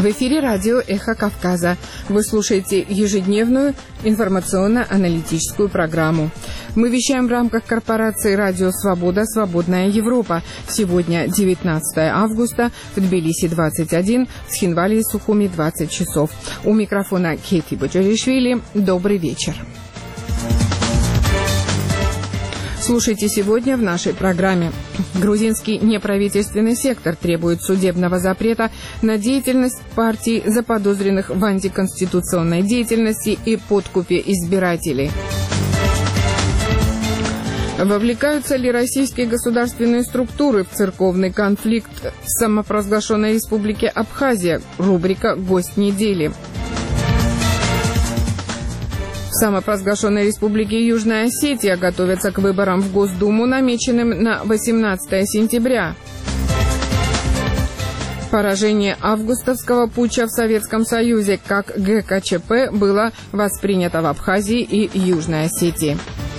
В эфире радио «Эхо Кавказа». Вы слушаете ежедневную информационно-аналитическую программу. Мы вещаем в рамках корпорации «Радио Свобода. Свободная Европа». Сегодня 19 августа, в Тбилиси 21, в Схинвале и Сухуми 20 часов. У микрофона Кети Боджаришвили. Добрый вечер. Слушайте сегодня в нашей программе. Грузинский неправительственный сектор требует судебного запрета на деятельность партий, заподозренных в антиконституционной деятельности и подкупе избирателей. Вовлекаются ли российские государственные структуры в церковный конфликт в самопровозглашенной республике Абхазия? Рубрика «Гость недели». В самопровозглашенной республике Южная Осетия готовятся к выборам в Госдуму, намеченным на 18 сентября. Поражение августовского путча в Советском Союзе как ГКЧП было воспринято в Абхазии и Южной Осетии.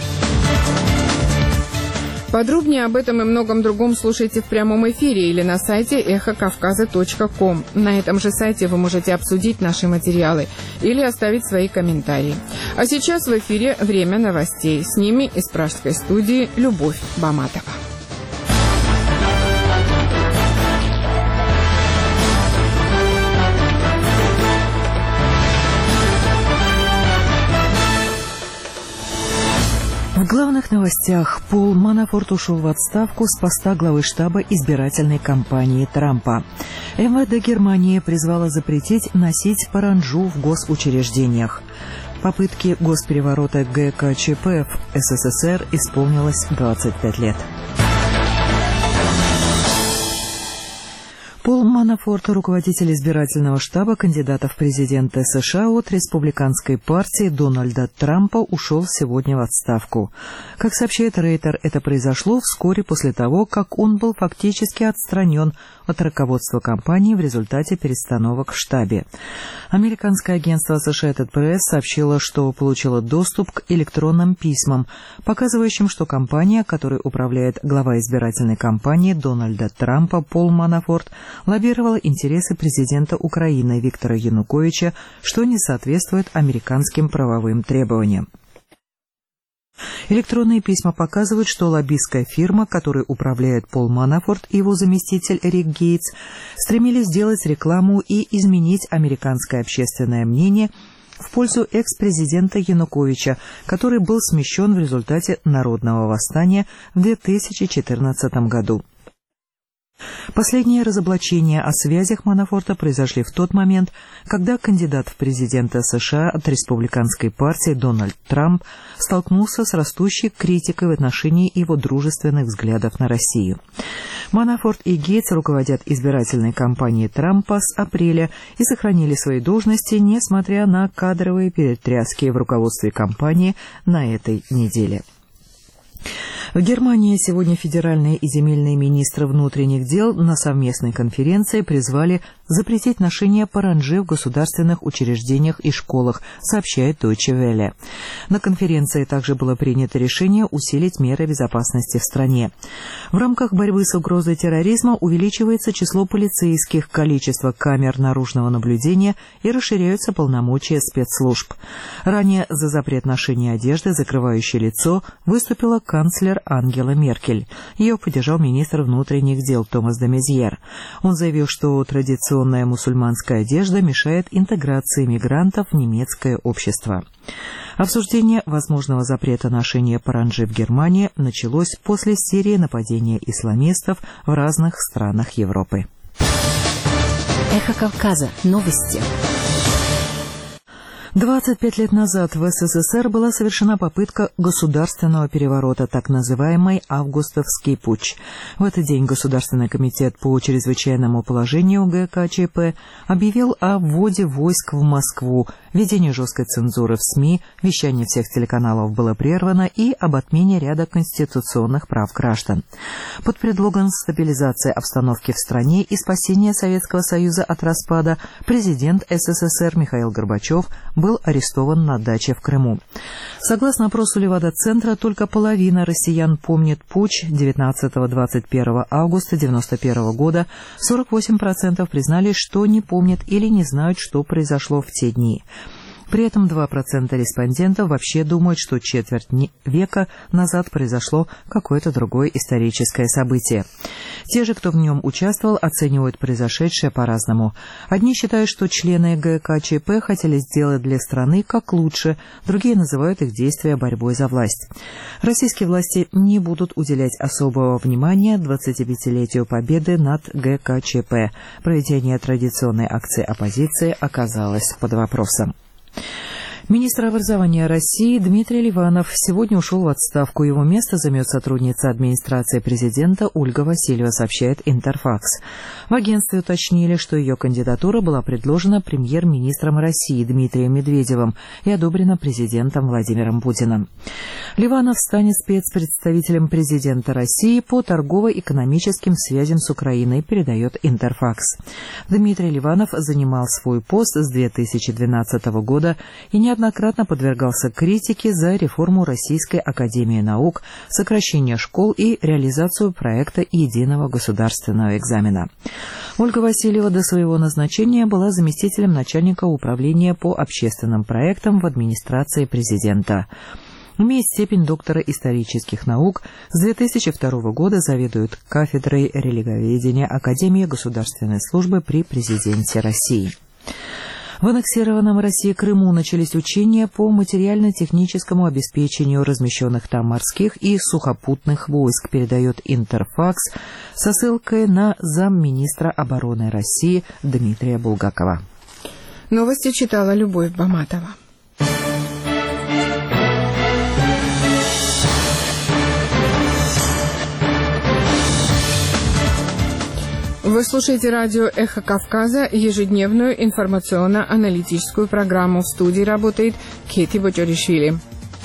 Подробнее об этом и многом другом слушайте в прямом эфире или на сайте эхокавказа.ком. На этом же сайте вы можете обсудить наши материалы или оставить свои комментарии. А сейчас в эфире «Время новостей». С ними из пражской студии Любовь Баматова. В главных новостях. Пол Манафорт ушел в отставку с поста главы штаба избирательной кампании Трампа. МВД Германии призвало запретить носить паранджу в госучреждениях. Попытки госпереворота ГКЧП в СССР исполнилось 25 лет. Пол Манафорт, руководитель избирательного штаба кандидата в президенты США от республиканской партии Дональда Трампа, ушел сегодня в отставку. Как сообщает Рейтер, это произошло вскоре после того, как он был фактически отстранен от руководства кампании в результате перестановок в штабе. Американское агентство Associated Press сообщило, что получило доступ к электронным письмам, показывающим, что компания, которой управляет глава избирательной кампании Дональда Трампа Пол Манафорт, лоббировала интересы президента Украины Виктора Януковича, что не соответствует американским правовым требованиям. Электронные письма показывают, что лоббистская фирма, которой управляет Пол Манафорт и его заместитель Рик Гейтс, стремились сделать рекламу и изменить американское общественное мнение в пользу экс-президента Януковича, который был смещен в результате народного восстания в 2014 году. Последние разоблачения о связях Манафорта произошли в тот момент, когда кандидат в президенты США от республиканской партии Дональд Трамп столкнулся с растущей критикой в отношении его дружественных взглядов на Россию. Манафорт и Гейтс руководят избирательной кампанией Трампа с апреля и сохранили свои должности, несмотря на кадровые перетряски в руководстве кампании на этой неделе. В Германии сегодня федеральные и земельные министры внутренних дел на совместной конференции призвали запретить ношение паранджи в государственных учреждениях и школах, сообщает Deutsche Welle. На конференции также было принято решение усилить меры безопасности в стране. В рамках борьбы с угрозой терроризма увеличивается число полицейских, количество камер наружного наблюдения и расширяются полномочия спецслужб. Ранее за запрет ношения одежды, закрывающей лицо, выступила канцлер Ангела Меркель. Ее поддержал министр внутренних дел Томас де Мезьер. Он заявил, что традиционная мусульманская одежда мешает интеграции мигрантов в немецкое общество. Обсуждение возможного запрета ношения паранджи в Германии началось после серии нападений исламистов в разных странах Европы. Эхо Кавказа. Новости. 25 лет назад в СССР была совершена попытка государственного переворота, так называемый августовский путч. В этот день Государственный комитет по чрезвычайному положению ГКЧП объявил о вводе войск в Москву, введении жесткой цензуры в СМИ, вещание всех телеканалов было прервано и об отмене ряда конституционных прав граждан. Под предлогом стабилизации обстановки в стране и спасения Советского Союза от распада президент СССР Михаил Горбачев был был арестован на даче в Крыму. Согласно опросу Левада-центра, только половина россиян помнит путч 19-21 августа 1991 года. 48% признали, что не помнят или не знают, что произошло в те дни. При этом 2% респондентов вообще думают, что четверть века назад произошло какое-то другое историческое событие. Те же, кто в нем участвовал, оценивают произошедшее по-разному. Одни считают, что члены ГКЧП хотели сделать для страны как лучше, другие называют их действия борьбой за власть. Российские власти не будут уделять особого внимания 25-летию победы над ГКЧП. Проведение традиционной акции оппозиции оказалось под вопросом. Министр образования России Дмитрий Ливанов сегодня ушел в отставку. Его место займет сотрудница администрации президента Ольга Васильева, сообщает Интерфакс. В агентстве уточнили, что ее кандидатура была предложена премьер-министром России Дмитрием Медведевым и одобрена президентом Владимиром Путиным. Ливанов станет спецпредставителем президента России по торгово-экономическим связям с Украиной, передает Интерфакс. Дмитрий Ливанов занимал свой пост с 2012 года и неоднократно подвергался критике за реформу Российской академии наук, сокращение школ и реализацию проекта единого государственного экзамена. Ольга Васильева до своего назначения была заместителем начальника управления по общественным проектам в администрации президента. Имеет степень доктора исторических наук, с 2002 года заведует кафедрой религоведения Академии государственной службы при президенте России. В аннексированном России Крыму начались учения по материально-техническому обеспечению размещенных там морских и сухопутных войск, передает Интерфакс со ссылкой на замминистра обороны России Дмитрия Булгакова. Новости читала Любовь Баматова. Вы слушаете радио «Эхо Кавказа», ежедневную информационно-аналитическую программу. В студии работает Кети Бочоришвили.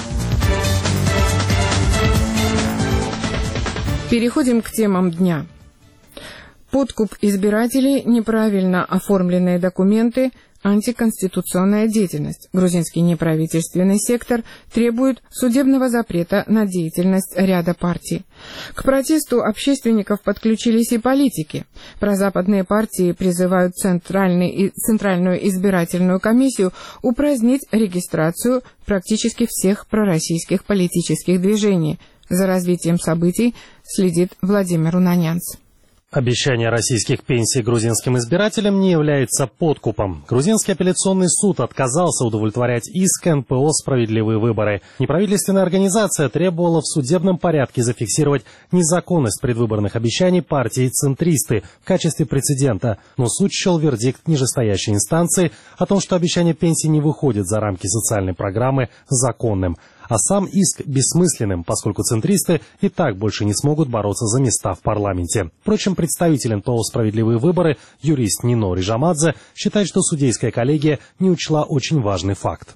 Переходим к темам дня. Подкуп избирателей, неправильно оформленные документы, антиконституционная деятельность. Грузинский неправительственный сектор требует судебного запрета на деятельность ряда партий. К протесту общественников подключились и политики. Прозападные партии призывают Центральную избирательную комиссию упразднить регистрацию практически всех пророссийских политических движений. За развитием событий следит Владимир Унанянц. Обещание российских пенсий грузинским избирателям не является подкупом. Грузинский апелляционный суд отказался удовлетворять иск НПО «Справедливые выборы». Неправительственная организация требовала в судебном порядке зафиксировать незаконность предвыборных обещаний партии «Центристы» в качестве прецедента. Но суд счел вердикт нижестоящей инстанции о том, что обещание пенсий не выходит за рамки социальной программы, законным. А сам иск бессмысленным, поскольку центристы и так больше не смогут бороться за места в парламенте. Впрочем, представитель НПО «Справедливые выборы», юрист Нино Рижамадзе, считает, что судейская коллегия не учла очень важный факт.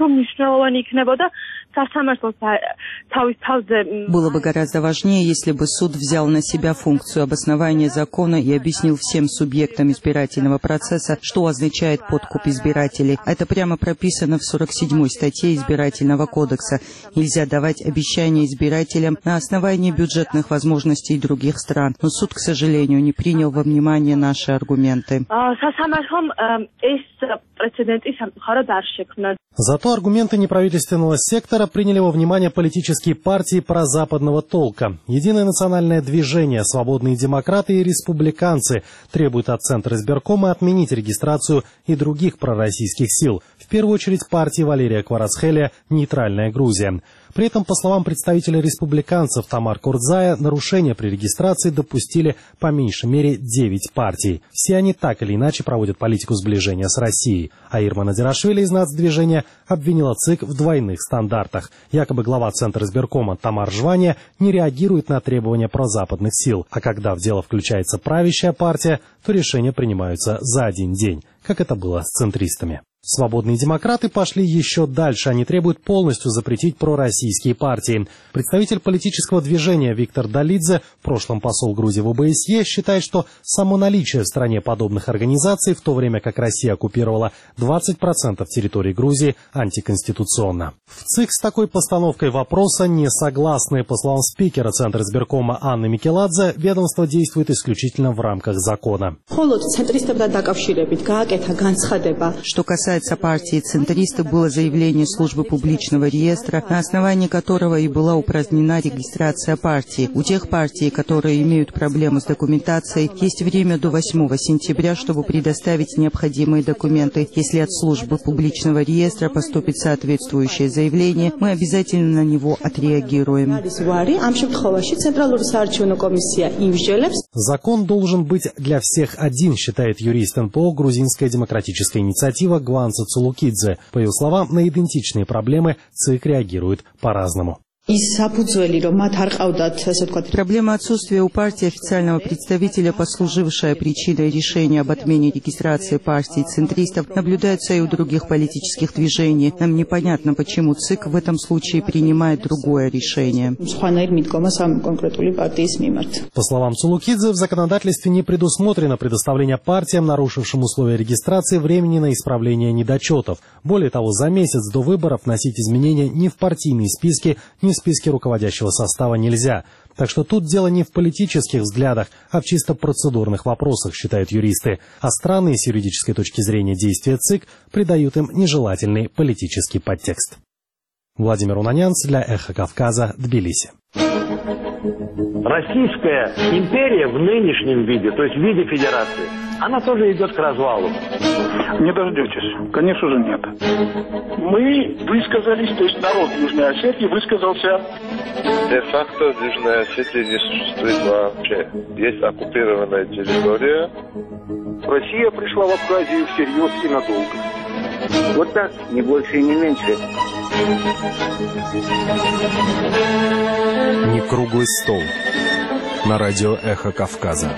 Было бы гораздо важнее, если бы суд взял на себя функцию обоснования закона и объяснил всем субъектам избирательного процесса, что означает подкуп избирателей. Это прямо прописано в 47-й статье Избирательного кодекса. Нельзя давать обещания избирателям на основании бюджетных возможностей других стран. Но суд, к сожалению, не принял во внимание наши аргументы. Зато аргументы неправительственного сектора приняли во внимание политические партии прозападного толка. Единое национальное движение, свободные демократы и республиканцы требуют от Центра избиркома отменить регистрацию и других пророссийских сил. В первую очередь партии Валерия Кварацхелия «Нейтральная Грузия». При этом, по словам представителя республиканцев Тамар Курдзая, нарушения при регистрации допустили по меньшей мере 9 партий. Все они так или иначе проводят политику сближения с Россией. А Ирма Надирашвили из нацдвижения обвинила ЦИК в двойных стандартах. Якобы глава Центра избиркома Тамар Жвания не реагирует на требования прозападных сил. А когда в дело включается правящая партия, то решения принимаются за один день, как это было с центристами. Свободные демократы пошли еще дальше. Они требуют полностью запретить пророссийские партии. Представитель политического движения Виктор Долидзе, в прошлом посол Грузии в ОБСЕ, считает, что само наличие в стране подобных организаций, в то время как Россия оккупировала 20% территории Грузии, антиконституционно. В ЦИК с такой постановкой вопроса не согласны. По словам спикера Центра избиркома Анны Микеладзе, ведомство действует исключительно в рамках закона. Что касается партии центристов, было заявление службы публичного реестра, на основании которого и была упразднена регистрация партии. У тех партий, которые имеют проблемы с документацией, есть время до 8 сентября, чтобы предоставить необходимые документы. Если от службы публичного реестра поступит соответствующее заявление, мы обязательно на него отреагируем. Закон должен быть для всех один, считает юрист НПО «Грузинская демократическая инициатива» Гванца Цулукидзе. По ее словам, на идентичные проблемы ЦИК реагирует по-разному. Проблема отсутствия у партии официального представителя, послужившая причиной решения об отмене регистрации партии центристов, наблюдается и у других политических движений. Нам непонятно, почему ЦИК в этом случае принимает другое решение. По словам Цулукидзе, в законодательстве не предусмотрено предоставление партиям, нарушившим условия регистрации, времени на исправление недочетов. Более того, за месяц до выборов вносить изменения ни в партийные списки, ни в списке руководящего состава нельзя. Так что тут дело не в политических взглядах, а в чисто процедурных вопросах, считают юристы. А странные с юридической точки зрения действия ЦИК придают им нежелательный политический подтекст. Владимир Унанянц для «Эхо Кавказа», Тбилиси. Российская империя в нынешнем виде, то есть в виде федерации, она тоже идет к развалу. Не дождетесь. Конечно же нет. Мы высказались, то есть народ Южной Осетии высказался. Де-факто Южная Осетия не существует вообще. Есть оккупированная территория. Россия пришла в Абхазию всерьез и надолго. Вот так, не больше и не меньше. Не круглый стол. На радио «Эхо Кавказа».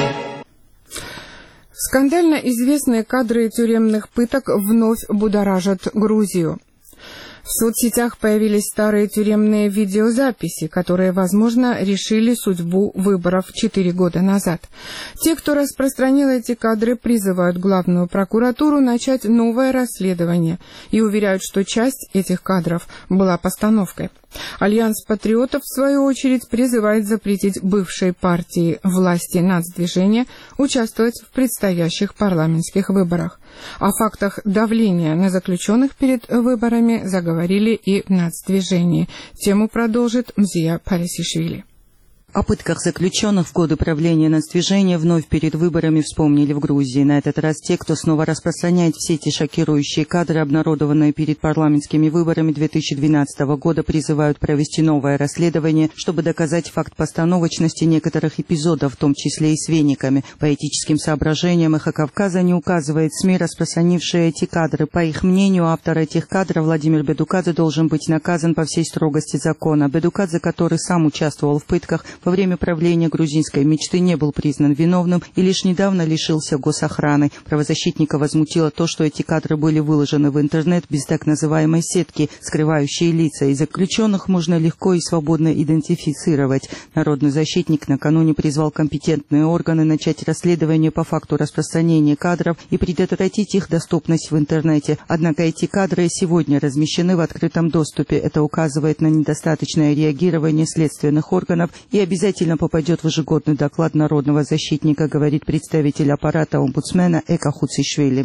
Скандально известные кадры тюремных пыток вновь будоражат Грузию. В соцсетях появились старые тюремные видеозаписи, которые, возможно, решили судьбу выборов 4 года назад. Те, кто распространил эти кадры, призывают главную прокуратуру начать новое расследование и уверяют, что часть этих кадров была постановкой. Альянс патриотов, в свою очередь, призывает запретить бывшей партии власти нацдвижения участвовать в предстоящих парламентских выборах. О фактах давления на заключенных перед выборами заговорили и в нацдвижении. Тему продолжит Мзия Парисишвили. О пытках заключенных в годы правления нацдвижения вновь перед выборами вспомнили в Грузии. На этот раз те, кто снова распространяет все эти шокирующие кадры, обнародованные перед парламентскими выборами 2012 года, призывают провести новое расследование, чтобы доказать факт постановочности некоторых эпизодов, в том числе и с вениками. По этическим соображениям «Эхо Кавказа» не указывает СМИ, распространившие эти кадры. По их мнению, автор этих кадров Владимир Бедукадзе должен быть наказан по всей строгости закона. Бедукадзе, который сам участвовал в пытках, во время правления грузинской мечты не был признан виновным и лишь недавно лишился госохраны. Правозащитника возмутило то, что эти кадры были выложены в интернет без так называемой сетки, скрывающей лица, и заключенных можно легко и свободно идентифицировать. Народный защитник накануне призвал компетентные органы начать расследование по факту распространения кадров и предотвратить их доступность в интернете. Однако эти кадры сегодня размещены в открытом доступе. Это указывает на недостаточное реагирование следственных органов и обязательно попадет в ежегодный доклад народного защитника, говорит представитель аппарата омбудсмена Эка Хуцишвили.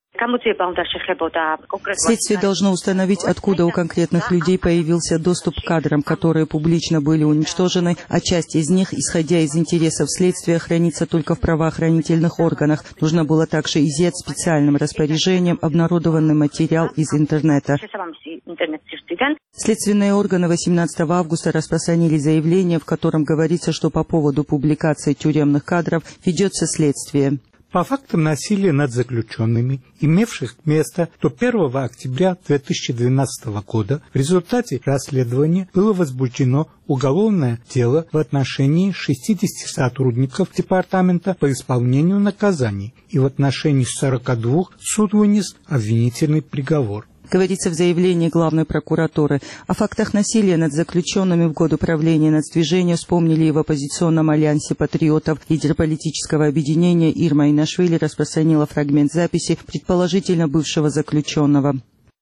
Следствие должно установить, откуда у конкретных людей появился доступ к кадрам, которые публично были уничтожены, а часть из них, исходя из интересов следствия, хранится только в правоохранительных органах. Нужно было также изъять специальным распоряжением обнародованный материал из интернета. Следственные органы 18 августа распространили заявление, в котором говорится, что по поводу публикации тюремных кадров ведется следствие. По фактам насилия над заключенными, имевших место до 1 октября 2012 года, в результате расследования было возбуждено уголовное дело в отношении 60 сотрудников Департамента по исполнению наказаний, и в отношении 42 суд вынес обвинительный приговор. Говорится в заявлении главной прокуратуры. О фактах насилия над заключенными в годы правления нацдвижения вспомнили и в оппозиционном альянсе патриотов. Лидер политического объединения Ирма Инашвили распространила фрагмент записи предположительно бывшего заключенного.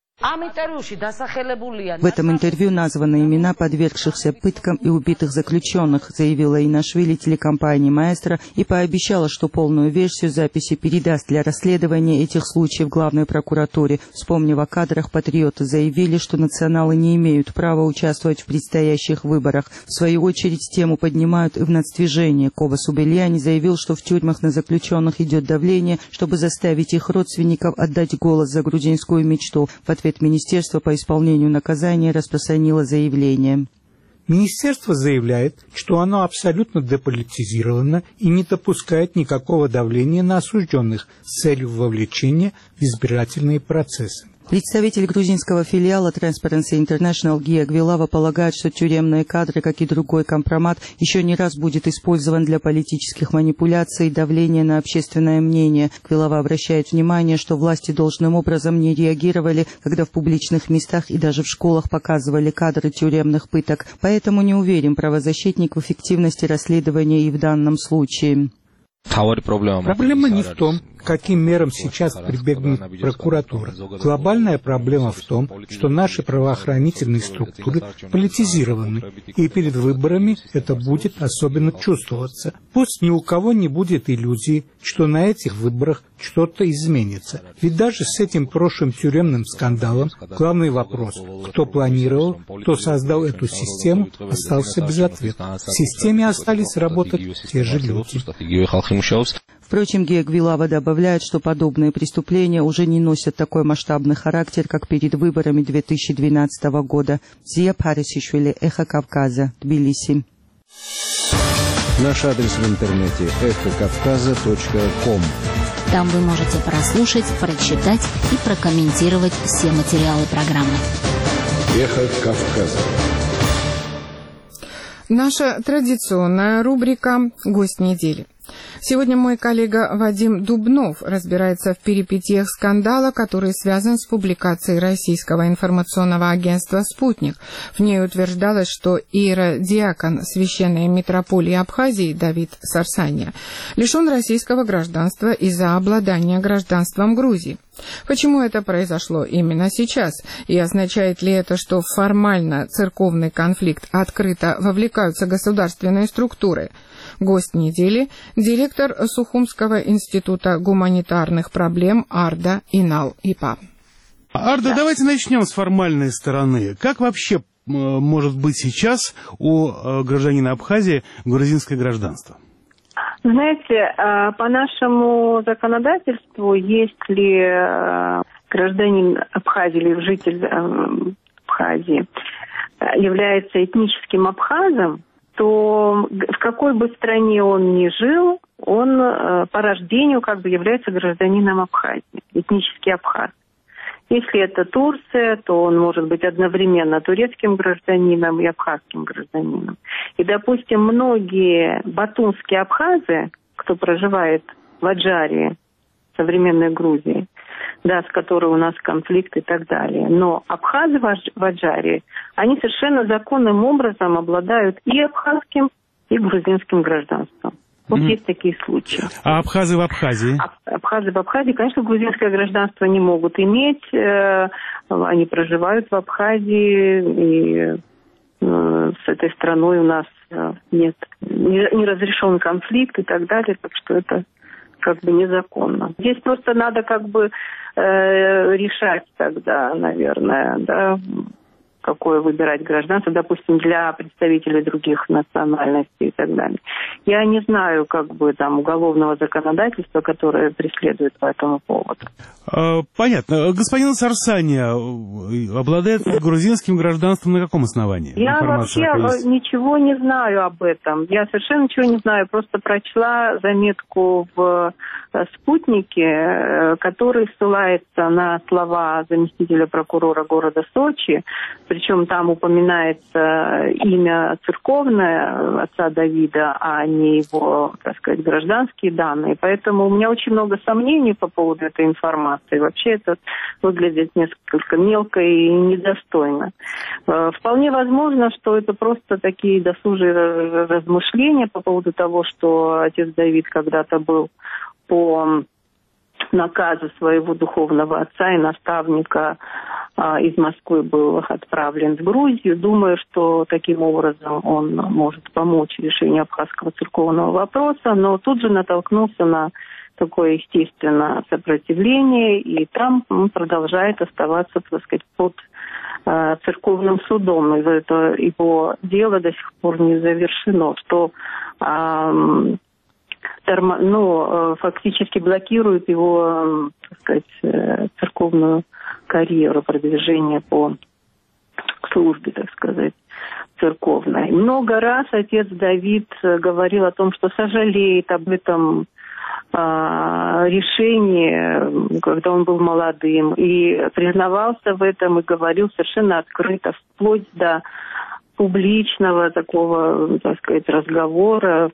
В этом интервью названы имена подвергшихся пыткам и убитых заключенных, заявила Инашвили телекомпании «Маэстро» и пообещала, что полную версию записи передаст для расследования этих случаев главной прокуратуре. Вспомнив о кадрах, патриоты заявили, что националы не имеют права участвовать в предстоящих выборах. В свою очередь тему поднимают и в нацдвижении. Ковас Убельяни заявил, что в тюрьмах на заключенных идет давление, чтобы заставить их родственников отдать голос за грузинскую мечту. В ответ Министерство по исполнению наказания распространило заявление. Министерство заявляет, что оно абсолютно деполитизировано и не допускает никакого давления на осужденных с целью вовлечения в избирательные процессы. Представитель грузинского филиала Transparency International Гия Гвилава полагает, что тюремные кадры, как и другой компромат, еще не раз будет использован для политических манипуляций и давления на общественное мнение. Гвилава обращает внимание, что власти должным образом не реагировали, когда в публичных местах и даже в школах показывали кадры тюремных пыток. Поэтому не уверен правозащитник в эффективности расследования и в данном случае. Проблема не в том, к каким мерам сейчас прибегнет прокуратура. Глобальная проблема в том, что наши правоохранительные структуры политизированы, и перед выборами это будет особенно чувствоваться. Пусть ни у кого не будет иллюзии, что на этих выборах что-то изменится. Ведь даже с этим прошлым тюремным скандалом главный вопрос, кто планировал, кто создал эту систему, остался без ответа. В системе остались работать те же люди. Впрочем, Гия Гвилава добавляет, что подобные преступления уже не носят такой масштабный характер, как перед выборами 2012 года. Зия Парисишвили, Эхо Кавказа, Тбилиси. Наш адрес в интернете эхокавказа.ком. Там вы можете прослушать, прочитать и прокомментировать все материалы программы. Эхо Кавказа. Наша традиционная рубрика «Гость недели». Сегодня мой коллега Вадим Дубнов разбирается в перипетиях скандала, который связан с публикацией российского информационного агентства «Спутник». В ней утверждалось, что иеродиакон Священной митрополии Абхазии Давид Сарсания лишен российского гражданства из-за обладания гражданством Грузии. Почему это произошло именно сейчас? И означает ли это, что формально церковный конфликт открыто вовлекаются государственные структуры? Гость недели – директор Сухумского института гуманитарных проблем Арда Инал Ипа. Арда, давайте начнем с формальной стороны. Как вообще может быть сейчас у гражданина Абхазии грузинское гражданство? Знаете, по нашему законодательству, если гражданин Абхазии или житель Абхазии является этническим абхазом, то в какой бы стране он ни жил, он по рождению как бы является гражданином Абхазии, этнический абхаз. Если это Турция, то он может быть одновременно турецким гражданином и абхазским гражданином. И, допустим, многие батумские абхазы, кто проживает в Аджарии, современной Грузии, да, с которой у нас конфликт и так далее. Но абхазы в Аджарии, они совершенно законным образом обладают и абхазским, и грузинским гражданством. Вот есть такие случаи. А абхазы в Абхазии? Абхазы в Абхазии, конечно, грузинское гражданство не могут иметь. Они проживают в Абхазии, и с этой страной у нас нет, не разрешен конфликт и так далее, так что это как бы незаконно. Здесь просто надо как бы решать тогда, наверное, да, какое выбирать гражданство, допустим, для представителей других национальностей и так далее. Я не знаю, там уголовного законодательства, которое преследует по этому поводу. Понятно. Господин Сарсания обладает грузинским гражданством на каком основании? Я вообще ничего не знаю об этом. Я совершенно ничего не знаю. Просто прочла заметку в «Спутнике», который ссылается на слова заместителя прокурора города Сочи. Причем там упоминается имя церковное отца Давида, а не его, гражданские данные. Поэтому у меня очень много сомнений по поводу этой информации. Вообще это выглядит несколько мелко и недостойно. Вполне возможно, что это просто такие досужие размышления по поводу того, что отец Давид когда-то был по наказу своего духовного отца и наставника из Москвы был отправлен в Грузию. Думаю, что таким образом он может помочь решению абхазского церковного вопроса, но тут же натолкнулся на такое, естественно, сопротивление, и там он продолжает оставаться, под церковным судом. И это его дело до сих пор не завершено, что фактически блокирует его, церковную карьеру, продвижение по службе, церковной. Много раз отец Давид говорил о том, что сожалеет об этом решении, когда он был молодым, и признавался в этом и говорил совершенно открыто, вплоть до публичного такого, разговора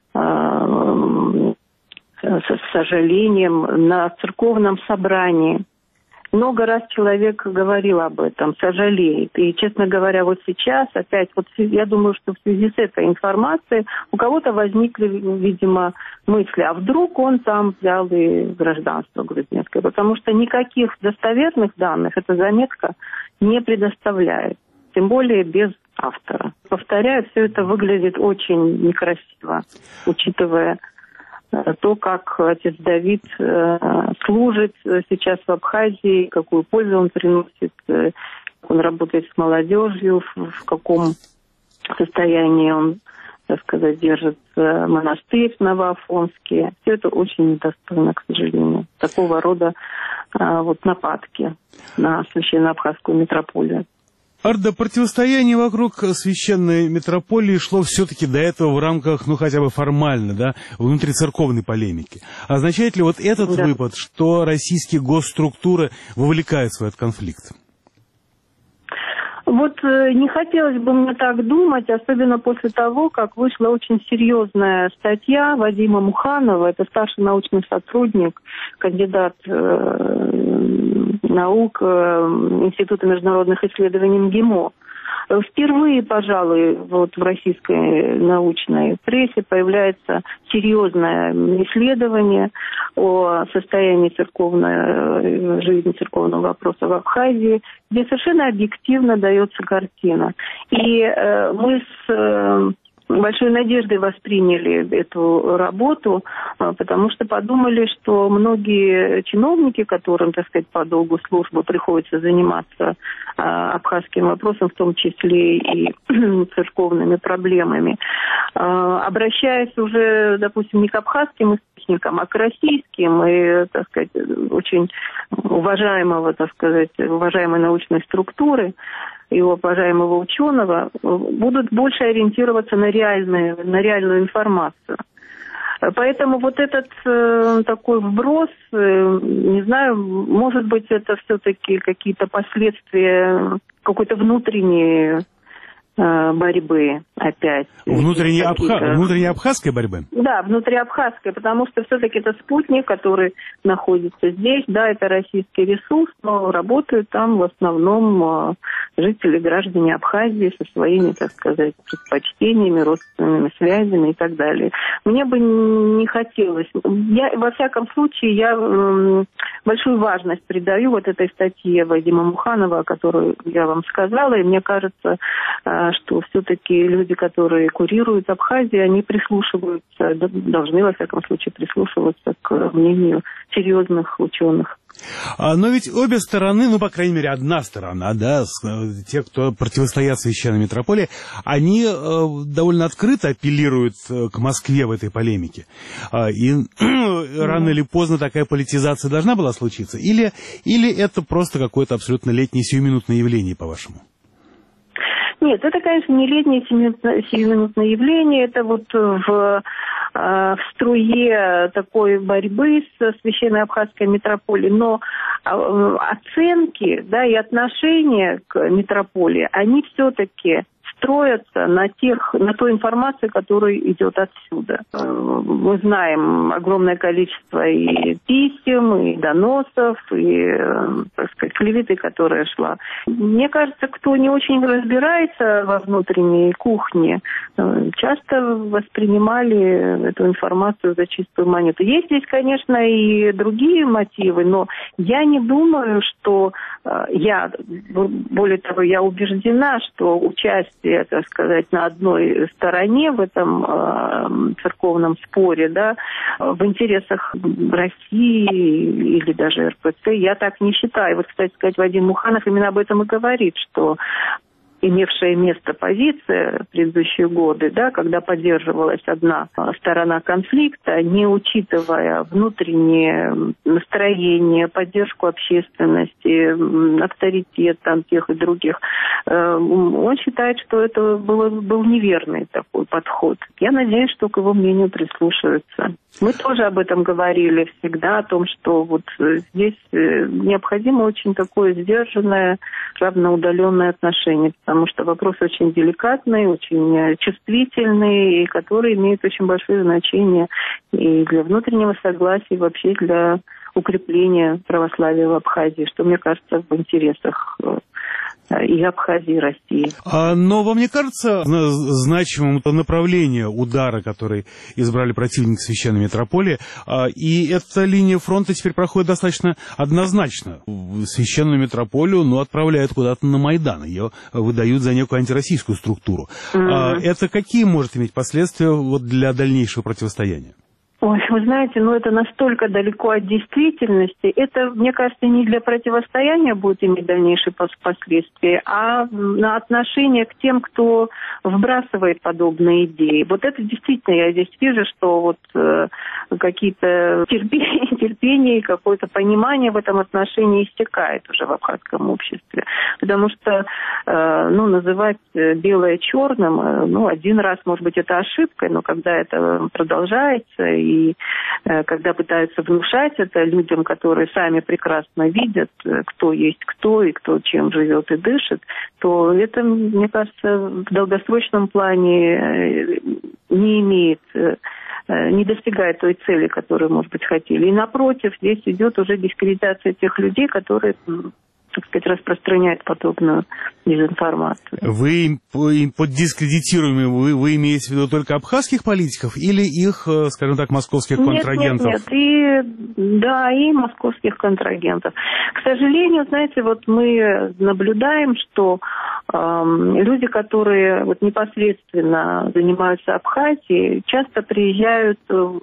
с сожалением на церковном собрании. Много раз человек говорил об этом, сожалеет. И, честно говоря, вот сейчас опять, я думаю, что в связи с этой информацией у кого-то возникли, видимо, мысли, а вдруг он там взял и гражданство грузинское, потому что никаких достоверных данных эта заметка не предоставляет, тем более без автора. Повторяю, все это выглядит очень некрасиво, учитывая то, как отец Давид служит сейчас в Абхазии, какую пользу он приносит, он работает с молодежью, в каком состоянии он, держит монастырь в Новоафонске. Все это очень недостойно, к сожалению. Такого рода нападки на священно-абхазскую митрополию. Арда, противостояние вокруг священной митрополии шло все-таки до этого в рамках, хотя бы формально, внутрицерковной полемики. Означает ли этот выпад, что российские госструктуры вовлекаются в этот конфликт? Не хотелось бы мне так думать, особенно после того, как вышла очень серьезная статья Вадима Муханова, это старший научный сотрудник, кандидат наук Института международных исследований МГИМО. Впервые, пожалуй, в российской научной прессе появляется серьезное исследование о состоянии церковной жизни, церковного вопроса в Абхазии, где совершенно объективно дается картина. И мы с большой надеждой восприняли эту работу, потому что подумали, что многие чиновники, которым, по долгу службы приходится заниматься абхазским вопросом, в том числе и церковными проблемами, обращаясь уже, допустим, не к абхазским источникам, а к российским и, очень уважаемой научной структуры, и уважаемого ученого, будут больше ориентироваться на реальную информацию. Поэтому этот такой вброс, не знаю, может быть, это все-таки какие-то последствия какой-то внутренней борьбы опять. Внутренней абхазской борьбы? Да, внутриабхазской, потому что все-таки это спутник, который находится здесь, это российский ресурс, но работают там в основном жители, граждане Абхазии со своими, предпочтениями, родственными связями и так далее. Мне бы не хотелось. Во всяком случае, я большую важность придаю этой статье Вадима Муханова, о которой я вам сказала, и мне кажется, что все-таки люди, которые курируют Абхазию, они прислушиваются, должны, во всяком случае, прислушиваться к мнению серьезных ученых. Но ведь обе стороны, ну, по крайней мере, одна сторона, да, те, кто противостоят священной митрополии, они довольно открыто апеллируют к Москве в этой полемике. И рано или поздно такая политизация должна была случиться? Или это просто какое-то абсолютно летнее сиюминутное явление, по-вашему? Нет, это, конечно, не летнее сиюминутное явление, это вот в струе такой борьбы с священной абхазской митрополией, но оценки, да, и отношения к митрополии, они все-таки строятся на той информации, которая идет отсюда. Мы знаем огромное количество и писем, и доносов, и, так сказать, клеветы, которая шла. Мне кажется, кто не очень разбирается во внутренней кухне, часто воспринимали эту информацию за чистую монету. Есть здесь, конечно, и другие мотивы, но я не думаю, что более того, я убеждена, что участие, так сказать, на одной стороне в этом церковном споре, да, в интересах России или даже РПЦ, я так не считаю. Вот, кстати сказать, Вадим Муханов именно об этом и говорит, что имевшая место позиция в предыдущие годы, да, когда поддерживалась одна сторона конфликта, не учитывая внутреннее настроение, поддержку общественности, авторитет там тех и других, он считает, что это был неверный такой подход. Я надеюсь, что к его мнению прислушаются. Мы тоже об этом говорили всегда, о том, что вот здесь необходимо очень такое сдержанное, равноудаленное отношение, потому что вопрос очень деликатный, очень чувствительный, и который имеет очень большое значение и для внутреннего согласия, и вообще для укрепления православия в Абхазии, что, мне кажется, в интересах и Абхазии, и России. Но вам не кажется значимым направление удара, который избрали противники священной митрополии, и эта линия фронта теперь проходит достаточно однозначно? Священную митрополию, отправляют куда-то на Майдан, ее выдают за некую антироссийскую структуру. Это какие может иметь последствия для дальнейшего противостояния? Ой, вы знаете, это настолько далеко от действительности. Это, мне кажется, не для противостояния будет иметь дальнейшие последствия, а на отношение к тем, кто вбрасывает подобные идеи. Вот это действительно, я здесь вижу, что какие-то терпение и какое-то понимание в этом отношении истекает уже в абхазском обществе. Потому что, называть белое черным, один раз, может быть, это ошибкой, но когда это продолжается и когда пытаются внушать это людям, которые сами прекрасно видят, кто есть кто и кто чем живет и дышит, то это, мне кажется, в долгосрочном плане не достигает той цели, которую, может быть, хотели. И напротив, здесь идет уже дискредитация тех людей, которые, так сказать, распространяют подобную дезинформацию. Вы под дискредитируемыми вы имеете в виду только абхазских политиков или их, скажем так, московских контрагентов? Нет. И московских контрагентов. К сожалению, знаете, мы наблюдаем, что люди, которые непосредственно занимаются Абхазией, часто приезжают,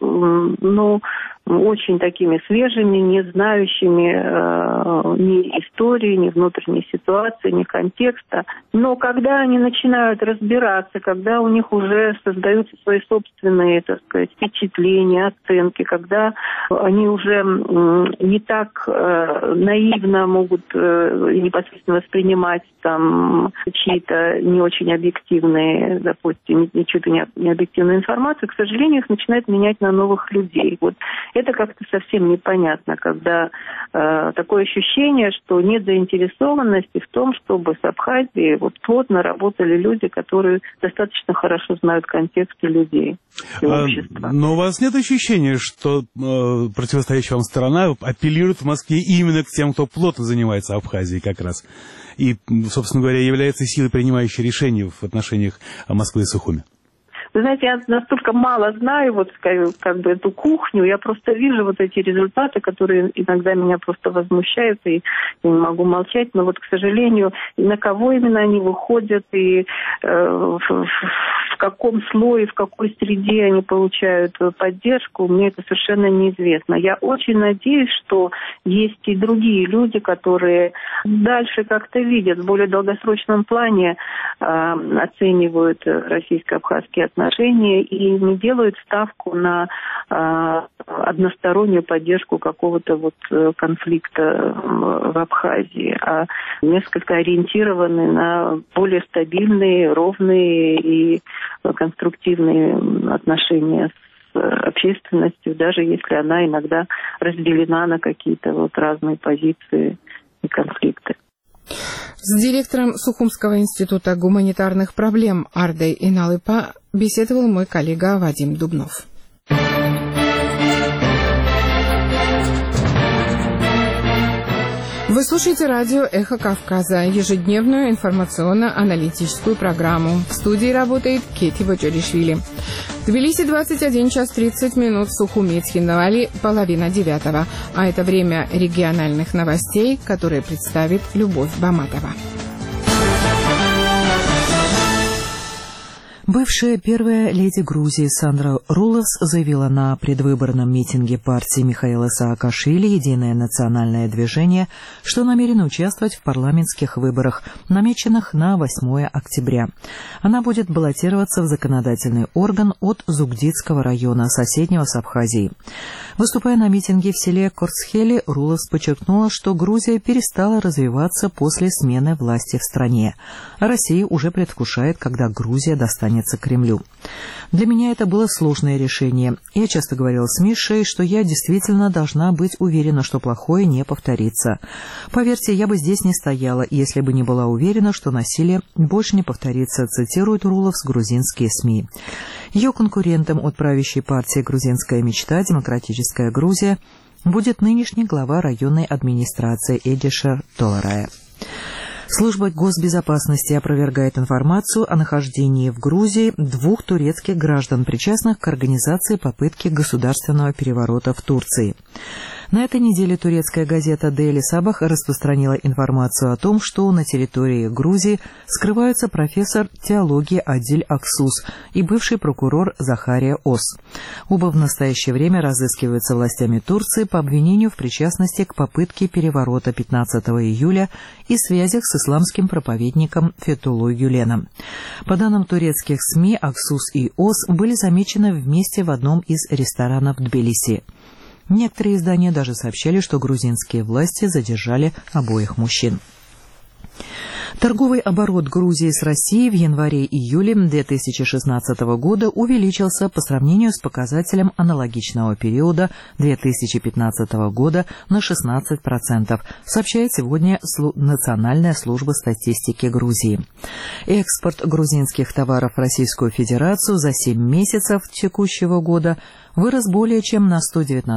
очень такими свежими, не знающими ни истории, ни внутренней ситуации, ни контекста. Но когда они начинают разбираться, когда у них уже создаются свои собственные, так сказать, впечатления, оценки, когда они уже не так наивно могут непосредственно воспринимать чьи-то не очень объективные, допустим, чью-то не объективную информацию, к сожалению, их начинает менять на новых людей. Это как-то совсем непонятно, когда такое ощущение, что нет заинтересованности в том, чтобы с Абхазией плотно работали люди, которые достаточно хорошо знают контексты людей и общества. Но у вас нет ощущения, что противостоящая вам сторона апеллирует в Москве именно к тем, кто плотно занимается Абхазией как раз? И, собственно говоря, является силой, принимающей решения в отношениях Москвы и Сухуми? Вы знаете, я настолько мало знаю эту кухню, я просто вижу эти результаты, которые иногда меня просто возмущают, и я не могу молчать, но к сожалению, на кого именно они выходят, и в в каком слое, в какой среде они получают поддержку, мне это совершенно неизвестно. Я очень надеюсь, что есть и другие люди, которые дальше как-то видят, в более долгосрочном плане оценивают российско-абхазские отношения и не делают ставку на одностороннюю поддержку какого-то вот конфликта в Абхазии, а несколько ориентированы на более стабильные, ровные и конструктивные отношения с общественностью, даже если она иногда разделена на какие-то вот разные позиции и конфликты. С директором Сухумского института гуманитарных проблем Ардой Иналыпа беседовал мой коллега Вадим Дубнов. Вы слушаете радио «Эхо Кавказа», ежедневную информационно-аналитическую программу. В студии работает Кети Бочаришвили. В Тбилиси 21 час 30 минут, в Сухуми и Цхинвали половина 9, а это время региональных новостей, которые представит Любовь Баматова. Бывшая первая леди Грузии Сандра Руловс заявила на предвыборном митинге партии Михаила Саакашвили «Единое национальное движение», что намерена участвовать в парламентских выборах, намеченных на 8 октября. Она будет баллотироваться в законодательный орган от Зугдидского района, соседнего с Абхазией. Выступая на митинге в селе Корцхели, Руловс подчеркнула, что Грузия перестала развиваться после смены власти в стране. А Россия уже предвкушает, когда Грузия достанется Кремлю. Для меня это было сложное решение. Я часто говорила с Мишей, что я действительно должна быть уверена, что плохое не повторится. Поверьте, я бы здесь не стояла, если бы не была уверена, что насилие больше не повторится, цитирует Руловс грузинские СМИ. Ее конкурентом от правящей партии «Грузинская мечта» «Демократическая Грузия» будет нынешний глава районной администрации Эдишер Толарая. Служба госбезопасности опровергает информацию о нахождении в Грузии 2 турецких граждан, причастных к организации попытки государственного переворота в Турции. На этой неделе турецкая газета «Дейли Сабах» распространила информацию о том, что на территории Грузии скрываются профессор теологии Адиль Аксус и бывший прокурор Захария Ос. Оба в настоящее время разыскиваются властями Турции по обвинению в причастности к попытке переворота 15 июля и связях с исламским проповедником Фетуллой Гюленом. По данным турецких СМИ, Аксус и Ос были замечены вместе в одном из ресторанов Тбилиси. Некоторые издания даже сообщали, что грузинские власти задержали обоих мужчин. Торговый оборот Грузии с Россией в январе-июле 2016 года увеличился по сравнению с показателем аналогичного периода 2015 года на 16%, сообщает сегодня Национальная служба статистики Грузии. Экспорт грузинских товаров в Российскую Федерацию за 7 месяцев текущего года вырос более чем на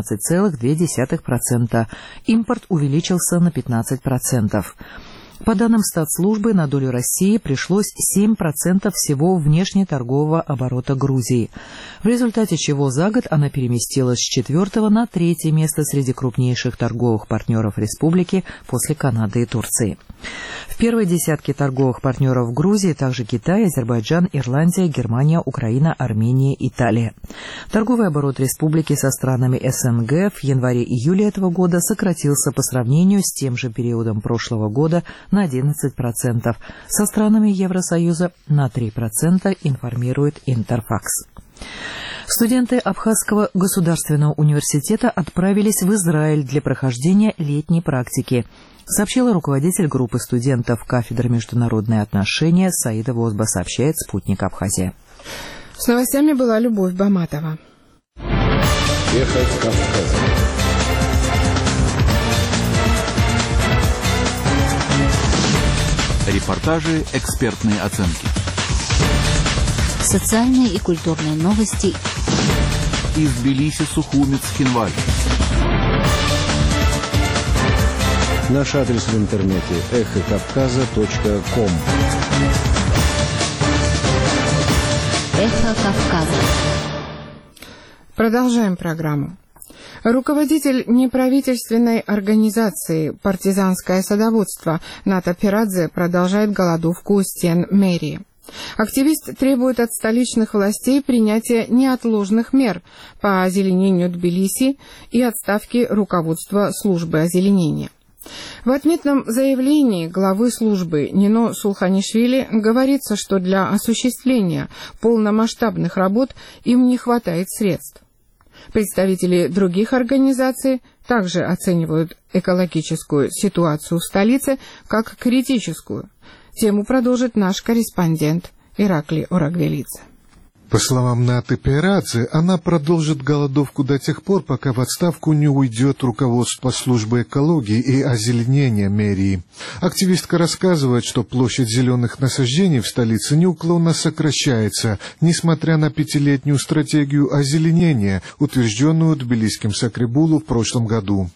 119,2%. Импорт увеличился на 15%. По данным статслужбы, на долю России пришлось 7% всего внешнеторгового оборота Грузии, в результате чего за год она переместилась с 4-го на 3-е место среди крупнейших торговых партнеров республики после Канады и Турции. В первой десятке торговых партнеров Грузии также Китай, Азербайджан, Ирландия, Германия, Украина, Армения, Италия. Торговый оборот республики со странами СНГ в январе-июле этого года сократился по сравнению с тем же периодом прошлого года на 11%, со странами Евросоюза на 3%, информирует Интерфакс. Студенты Абхазского государственного университета отправились в Израиль для прохождения летней практики, сообщила руководитель группы студентов кафедры международные отношения Саида Возба, сообщает «Спутник Абхазия». С новостями была Любовь Баматова. Эхо Кавказа. Репортажи, экспертные оценки. Социальные и культурные новости. Из Тбилиси, Сухуми, Цхинвали. Наш адрес в интернете эхокавказа.ком. Эхо Кавказа. Продолжаем программу. Руководитель неправительственной организации «Партизанское садоводство» Ната Пирадзе продолжает голодовку у стен мэрии. Активист требует от столичных властей принятия неотложных мер по озеленению Тбилиси и отставки руководства службы озеленения. В отметном заявлении главы службы Нино Сулханишвили говорится, что для осуществления полномасштабных работ им не хватает средств. Представители других организаций также оценивают экологическую ситуацию в столице как критическую. Тему продолжит наш корреспондент Иракли Орагвелидзе. По словам Наты Перадзе, она продолжит голодовку до тех пор, пока в отставку не уйдет руководство службы экологии и озеленения мэрии. Активистка рассказывает, что площадь зеленых насаждений в столице неуклонно сокращается, несмотря на 5-летнюю стратегию озеленения, утвержденную Тбилисским Сакрибулу в прошлом году.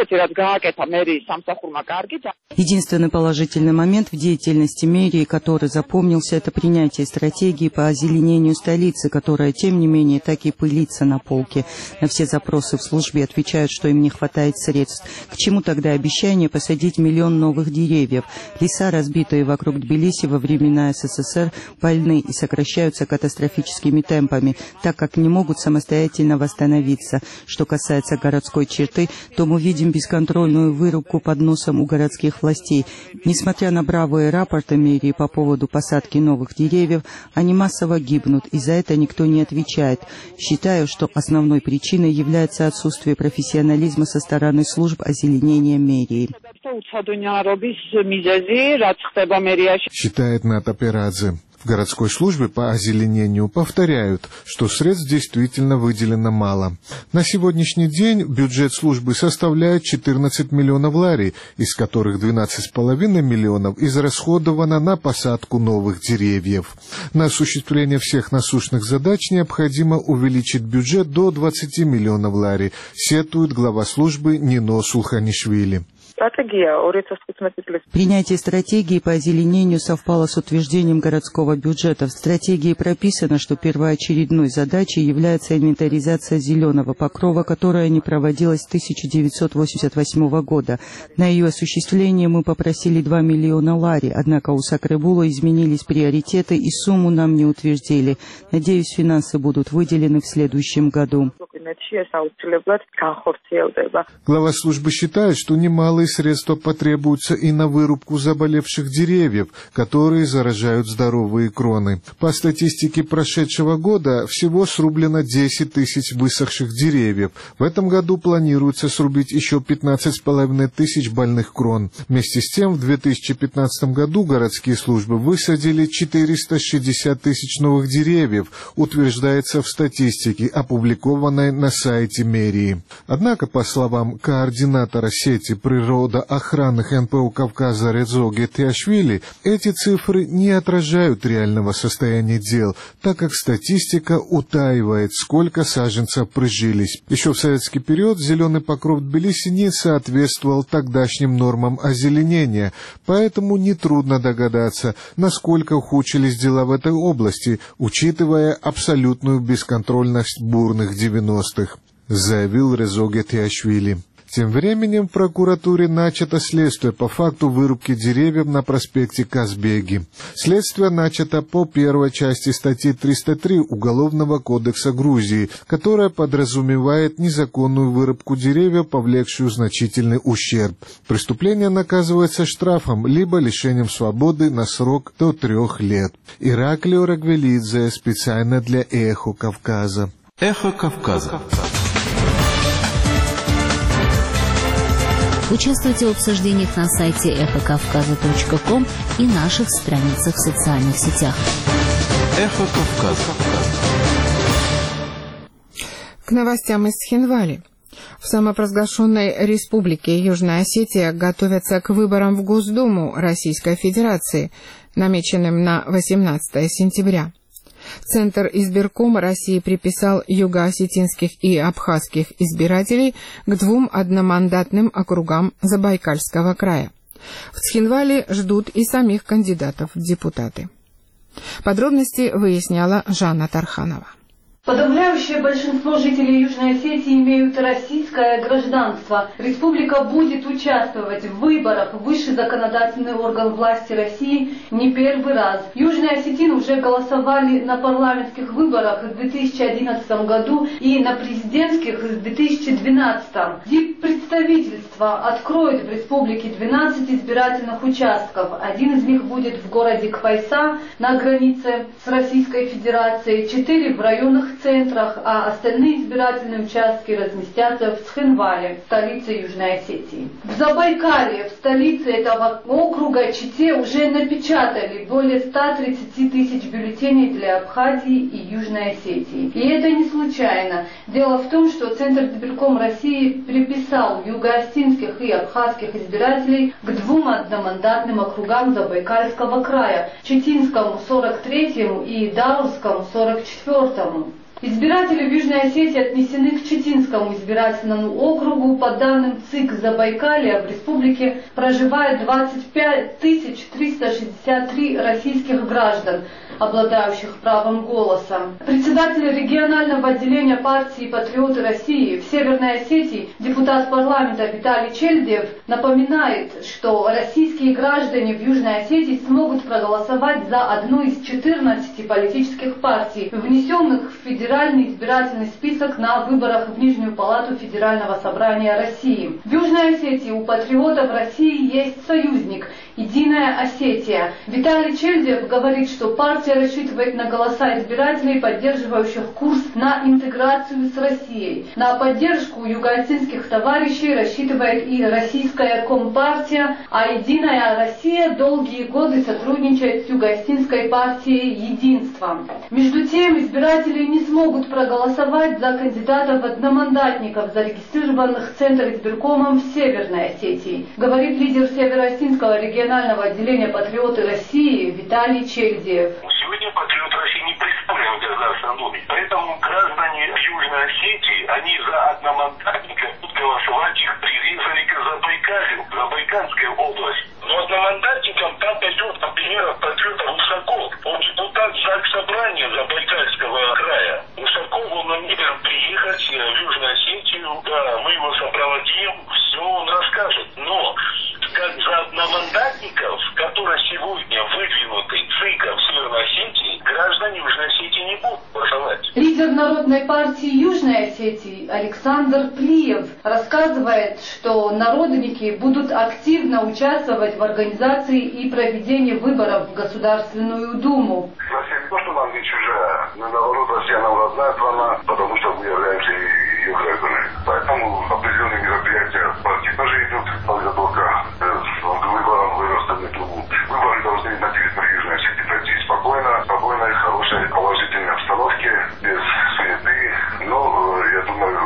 Единственный положительный момент в деятельности мэрии, который запомнился, это принятие стратегии по озеленению столицы, которая, тем не менее, так и пылится на полке. На все запросы в службе отвечают, что им не хватает средств. К чему тогда обещание посадить 1 миллион новых деревьев? Леса, разбитые вокруг Тбилиси во времена СССР, больны и сокращаются катастрофическими темпами, так как не могут самостоятельно восстановиться. Что касается городской черты, то мы видим бесконтрольную вырубку под носом у городских властей. Несмотря на бравые рапорты мэрии по поводу посадки новых деревьев, они массово гибнут, и за это никто не отвечает. Считаю, что основной причиной является отсутствие профессионализма со стороны служб озеленения мэрии. Считает Ната Перадзе. В городской службе по озеленению повторяют, что средств действительно выделено мало. На сегодняшний день бюджет службы составляет 14 миллионов лари, из которых 12,5 миллионов израсходовано на посадку новых деревьев. На осуществление всех насущных задач необходимо увеличить бюджет до 20 миллионов лари, сетует глава службы Нино Сулханишвили. Принятие стратегии по озеленению совпало с утверждением городского бюджета. В стратегии прописано, что первоочередной задачей является инвентаризация зеленого покрова, которая не проводилась с 1988 года. На ее осуществление мы попросили 2 миллиона лари, однако у Сакрибула изменились приоритеты и сумму нам не утвердили. Надеюсь, финансы будут выделены в следующем году. Глава службы считает, что немалые средства потребуются и на вырубку заболевших деревьев, которые заражают здоровые кроны. По статистике прошедшего года всего срублено 10 тысяч высохших деревьев. В этом году планируется срубить еще 15,5 тысяч больных крон. Вместе с тем, в 2015 году городские службы высадили 460 тысяч новых деревьев, утверждается в статистике, опубликованной на сайте мэрии. Однако, по словам координатора сети природоохранных НПО Кавказа Резо Гетиашвили, эти цифры не отражают реального состояния дел, так как статистика утаивает, сколько саженцев прижились. Еще в советский период зеленый покров Тбилиси не соответствовал тогдашним нормам озеленения, поэтому нетрудно догадаться, насколько ухудшились дела в этой области, учитывая абсолютную бесконтрольность бурных 90-х, заявил Резо Гетиашвили. Тем временем в прокуратуре начато следствие по факту вырубки деревьев на проспекте Казбеги. Следствие начато по первой части статьи 303 Уголовного кодекса Грузии, которая подразумевает незаконную вырубку деревьев, повлекшую значительный ущерб. Преступление наказывается штрафом либо лишением свободы на срок до 3 лет. Иракли Орагвелидзе специально для «Эхо Кавказа». «Эхо Кавказа». Участвуйте в обсуждениях на сайте эхокавказа.ком и наших страницах в социальных сетях. Эхо Кавказа. К новостям из Цхинвали. В самопровозглашенной республике Южная Осетия готовятся к выборам в Госдуму Российской Федерации, намеченным на 18 сентября. Центр избиркома России приписал юго-осетинских и абхазских избирателей к 2 одномандатным округам Забайкальского края. В Цхинвале ждут и самих кандидатов в депутаты. Подробности выясняла Жанна Тарханова. Подавляющее большинство жителей Южной Осетии имеют российское гражданство. Республика будет участвовать в выборах в высший законодательный орган власти России не первый раз. Южные осетины уже голосовали на парламентских выборах в 2011 году и на президентских в 2012. Диппредставительство откроет в республике 12 избирательных участков. Один из них будет в городе Квайса на границе с Российской Федерацией, 4 в районах центрах, а остальные избирательные участки разместятся в Цхинвале, столице Южной Осетии. В Забайкалье, в столице этого округа Чите, уже напечатали более 130 тысяч бюллетеней для Абхазии и Южной Осетии. И это не случайно. Дело в том, что Центр избирком России приписал юго-осетинских и абхазских избирателей к 2 одномандатным округам Забайкальского края, Читинскому 43-му и Даурскому 44-му. Избиратели в Южной Осетии отнесены к Читинскому избирательному округу. По данным ЦИК Забайкалья, в республике проживает 25 363 российских граждан, обладающих правом голоса. Председатель регионального отделения партии «Патриоты России» в Северной Осетии, депутат парламента Виталий Чельдев, напоминает, что российские граждане в Южной Осетии смогут проголосовать за одну из 14 политических партий, внесенных в федеральный избирательный список на выборах в Нижнюю палату Федерального собрания России. В Южной Осетии у патриотов России есть союзник – «Единая Осетия». Виталий Чельдев говорит, что партия рассчитывает на голоса избирателей, поддерживающих курс на интеграцию с Россией. На поддержку юго-осетинских товарищей рассчитывает и российская Компартия, а «Единая Россия» долгие годы сотрудничает с юго-осетинской партией «Единство». Между тем, избиратели не смогут проголосовать за кандидатов-одномандатников, зарегистрированных Центр избиркомом в Северной Осетии, говорит лидер Северо-Осетинского регионального отделения «Патриоты России» Виталий Чельдев. Сегодня «Патриоты России» не представлены в Государственном Думе, поэтому граждане Южной Осетии, они за одномандатника будут голосовать, их прирезали к Забайкалью, Забайкальская область. Но одномандатником там пойдет, например, от патриота Ушаков. Он депутат Заксобрания Забайкальского края. Ушаков, он намерен приехать в Южную Осетию, да, мы его сопроводим, все он расскажет. Но как за одномандатников, которые сегодня выдвинуты ЦИКом Северной Осетии, граждане Южной Осетии не будут голосовать. Лидер Народной партии Южной Осетии Александр Плиев рассказывает, что народники будут активно участвовать в организации и проведении выборов в Государственную Думу. Россия не то, что нам не чужая, но наоборот, Россия нам родная страна, потому что мы являемся ее гражданами. Поэтому определенные мероприятия партии тоже идут, подготовка к выборам в Государственную Думу. Выборы должны на территории Южной Осетии пройти спокойно, в хорошей положительной обстановке, без суеты. Но я думаю,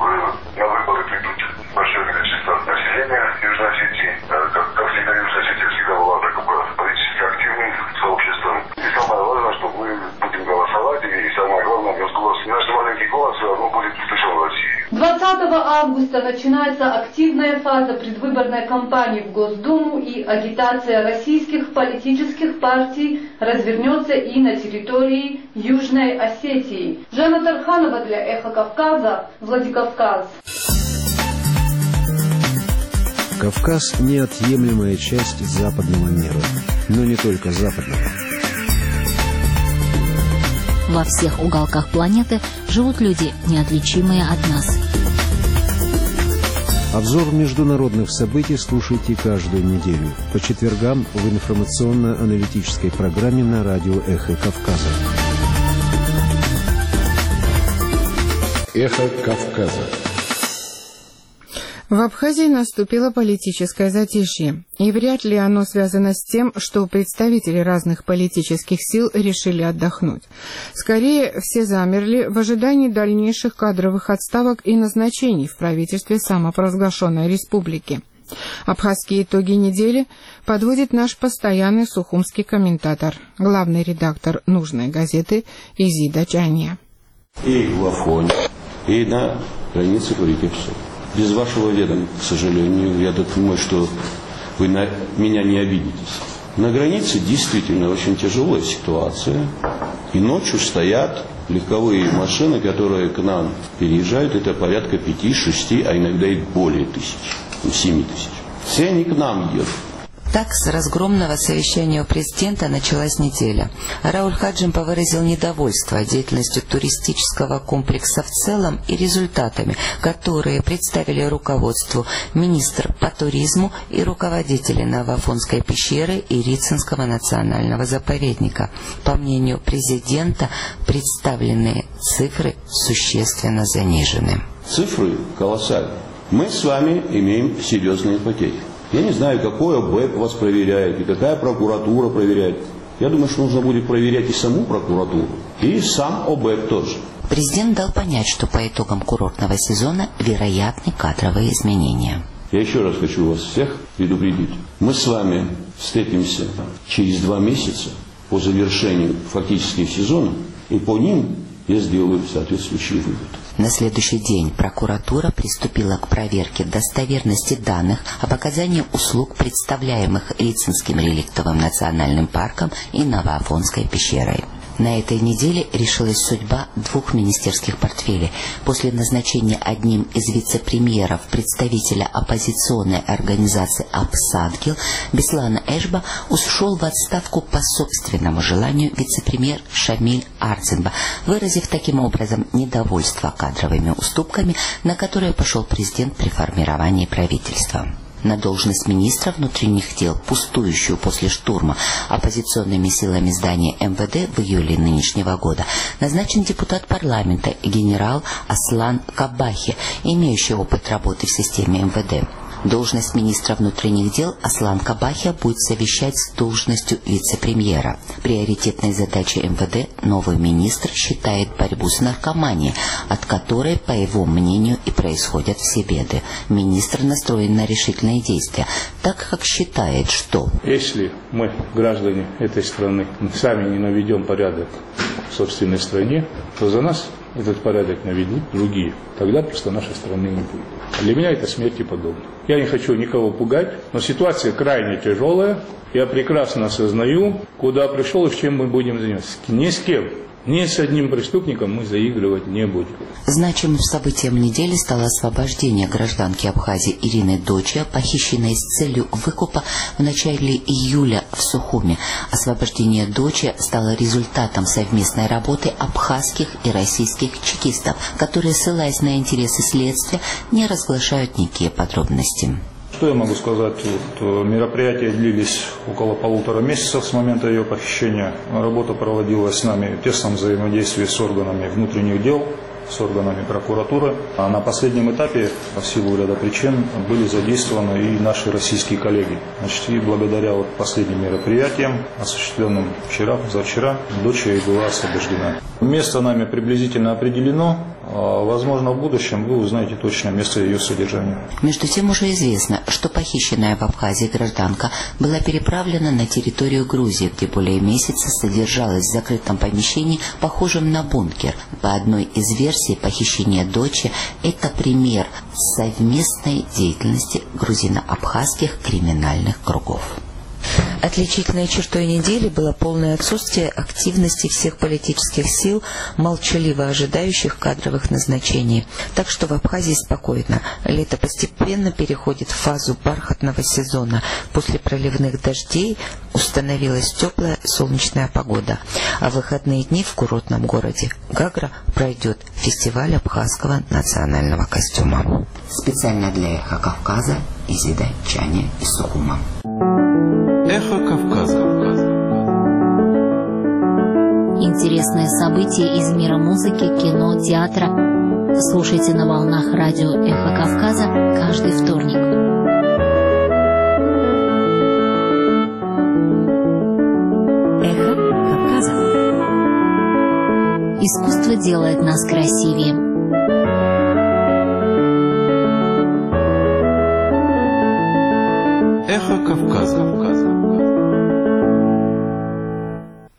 на выборы придут большое количество населения Южной Осетии. Как всегда, Южная Осетия всегда была политически активным сообществом. И самое важное, что мы будем голосовать, и самое главное, наш маленький голос все равно будет услышан в России. 20 августа начинается активная фаза предвыборной кампании в Госдуму, и агитация российских политических партий развернется и на территории Южной Осетии. Жанна Тарханова для «Эхо Кавказа», Владикавказ. Кавказ – неотъемлемая часть западного мира, но не только западного. Во всех уголках планеты живут люди, неотличимые от нас. Обзор международных событий слушайте каждую неделю по четвергам в информационно-аналитической программе на радио «Эхо Кавказа». «Эхо Кавказа». В Абхазии наступило политическое затишье, и вряд ли оно связано с тем, что представители разных политических сил решили отдохнуть. Скорее, все замерли в ожидании дальнейших кадровых отставок и назначений в правительстве самопровозглашенной республики. Абхазские итоги недели подводит наш постоянный сухумский комментатор, главный редактор нужной газеты Изида Чания. И в Афоне, и на границе Курикипсу. Без вашего ведома, к сожалению, я думаю, что вы на меня не обидитесь. На границе действительно очень тяжелая ситуация. И ночью стоят Легковые машины, которые к нам переезжают, это порядка 5, 6, а иногда и более 1000, 7 тысяч. Все они к нам едут. Так, с разгромного совещания у президента началась неделя. Рауль Хаджимпа выразил недовольство деятельностью туристического комплекса в целом и результатами, которые представили руководству министр по туризму и руководители Новоафонской пещеры и Рицинского национального заповедника. По мнению президента, представленные цифры существенно занижены. Цифры колоссальные. Мы с вами имеем серьезные потери. Я не знаю, какой ОБЭП вас проверяет и какая прокуратура проверяет. Я думаю, что нужно будет проверять и саму прокуратуру, и сам ОБЭП тоже. Президент дал понять, что по итогам курортного сезона вероятны кадровые изменения. Я еще раз хочу вас всех предупредить. Мы с вами встретимся через 2 месяца по завершению фактически сезона, и по ним я сделаю соответствующий вывод. На следующий день прокуратура приступила к проверке достоверности данных об оказании услуг, представляемых Рицинским реликтовым национальным парком и Новоафонской пещерой. На этой неделе решилась судьба 2 министерских портфелей. После назначения одним из вице-премьеров представителя оппозиционной организации «Апсадгил» Беслана Эшба ушел в отставку по собственному желанию вице-премьер Шамиль Ардзинба, выразив таким образом недовольство кадровыми уступками, на которые пошел президент при формировании правительства. На должность министра внутренних дел, пустующую после штурма оппозиционными силами здания МВД в июле нынешнего года, назначен депутат парламента генерал Аслан Кабахи, имеющий опыт работы в системе МВД. Должность министра внутренних дел Аслан Кабахи будет совмещать с должностью вице-премьера. Приоритетной задачей МВД новый министр считает борьбу с наркоманией, от которой, по его мнению, и происходят все беды. Министр настроен на решительные действия, так как считает, что если мы, граждане этой страны, сами не наведем порядок в собственной стране, то за нас этот порядок наведут другие. Тогда просто нашей страны не будет. Для меня это смерти подобно. Я не хочу никого пугать, но ситуация крайне тяжелая. Я прекрасно осознаю, куда пришел и с чем мы будем заниматься. Ни с кем, ни с одним преступником мы заигрывать не будем. Значимым событием недели стало освобождение гражданки Абхазии Ирины Доча, похищенной с целью выкупа в начале июля в Сухуме. Освобождение Дочи стало результатом совместной работы абхазских и российских чекистов, которые, ссылаясь на интересы следствия, не разглашают никакие подробности. Что я могу сказать? Мероприятия длились около 1,5 месяца с момента ее похищения. Работа проводилась с нами в тесном взаимодействии с органами внутренних дел, с органами прокуратуры. А на последнем этапе, по силу ряда причин, были задействованы и наши российские коллеги. Значит, и благодаря последним мероприятиям, осуществленным вчера, позавчера, дочь ей была освобождена. Место нами приблизительно определено. Возможно, в будущем вы узнаете точное место ее содержания. Между тем уже известно, что похищенная в Абхазии гражданка была переправлена на территорию Грузии, где более месяца содержалась в закрытом помещении, похожем на бункер. По одной из версий, похищение дочери – это пример совместной деятельности грузино-абхазских криминальных кругов. Отличительной чертой недели было полное отсутствие активности всех политических сил, молчаливо ожидающих кадровых назначений. Так что в Абхазии спокойно. Лето постепенно переходит в фазу бархатного сезона. После проливных дождей установилась теплая солнечная погода. А в выходные дни в курортном городе Гагра пройдет фестиваль абхазского национального костюма. Специально для «Эхо Кавказа» Изида Чаня из Сухума. Эхо Кавказа. Интересные события из мира музыки, кино, театра. Слушайте на волнах радио Эхо Кавказа каждый вторник. Эхо Кавказа. Искусство делает нас красивее. Эхо Кавказа.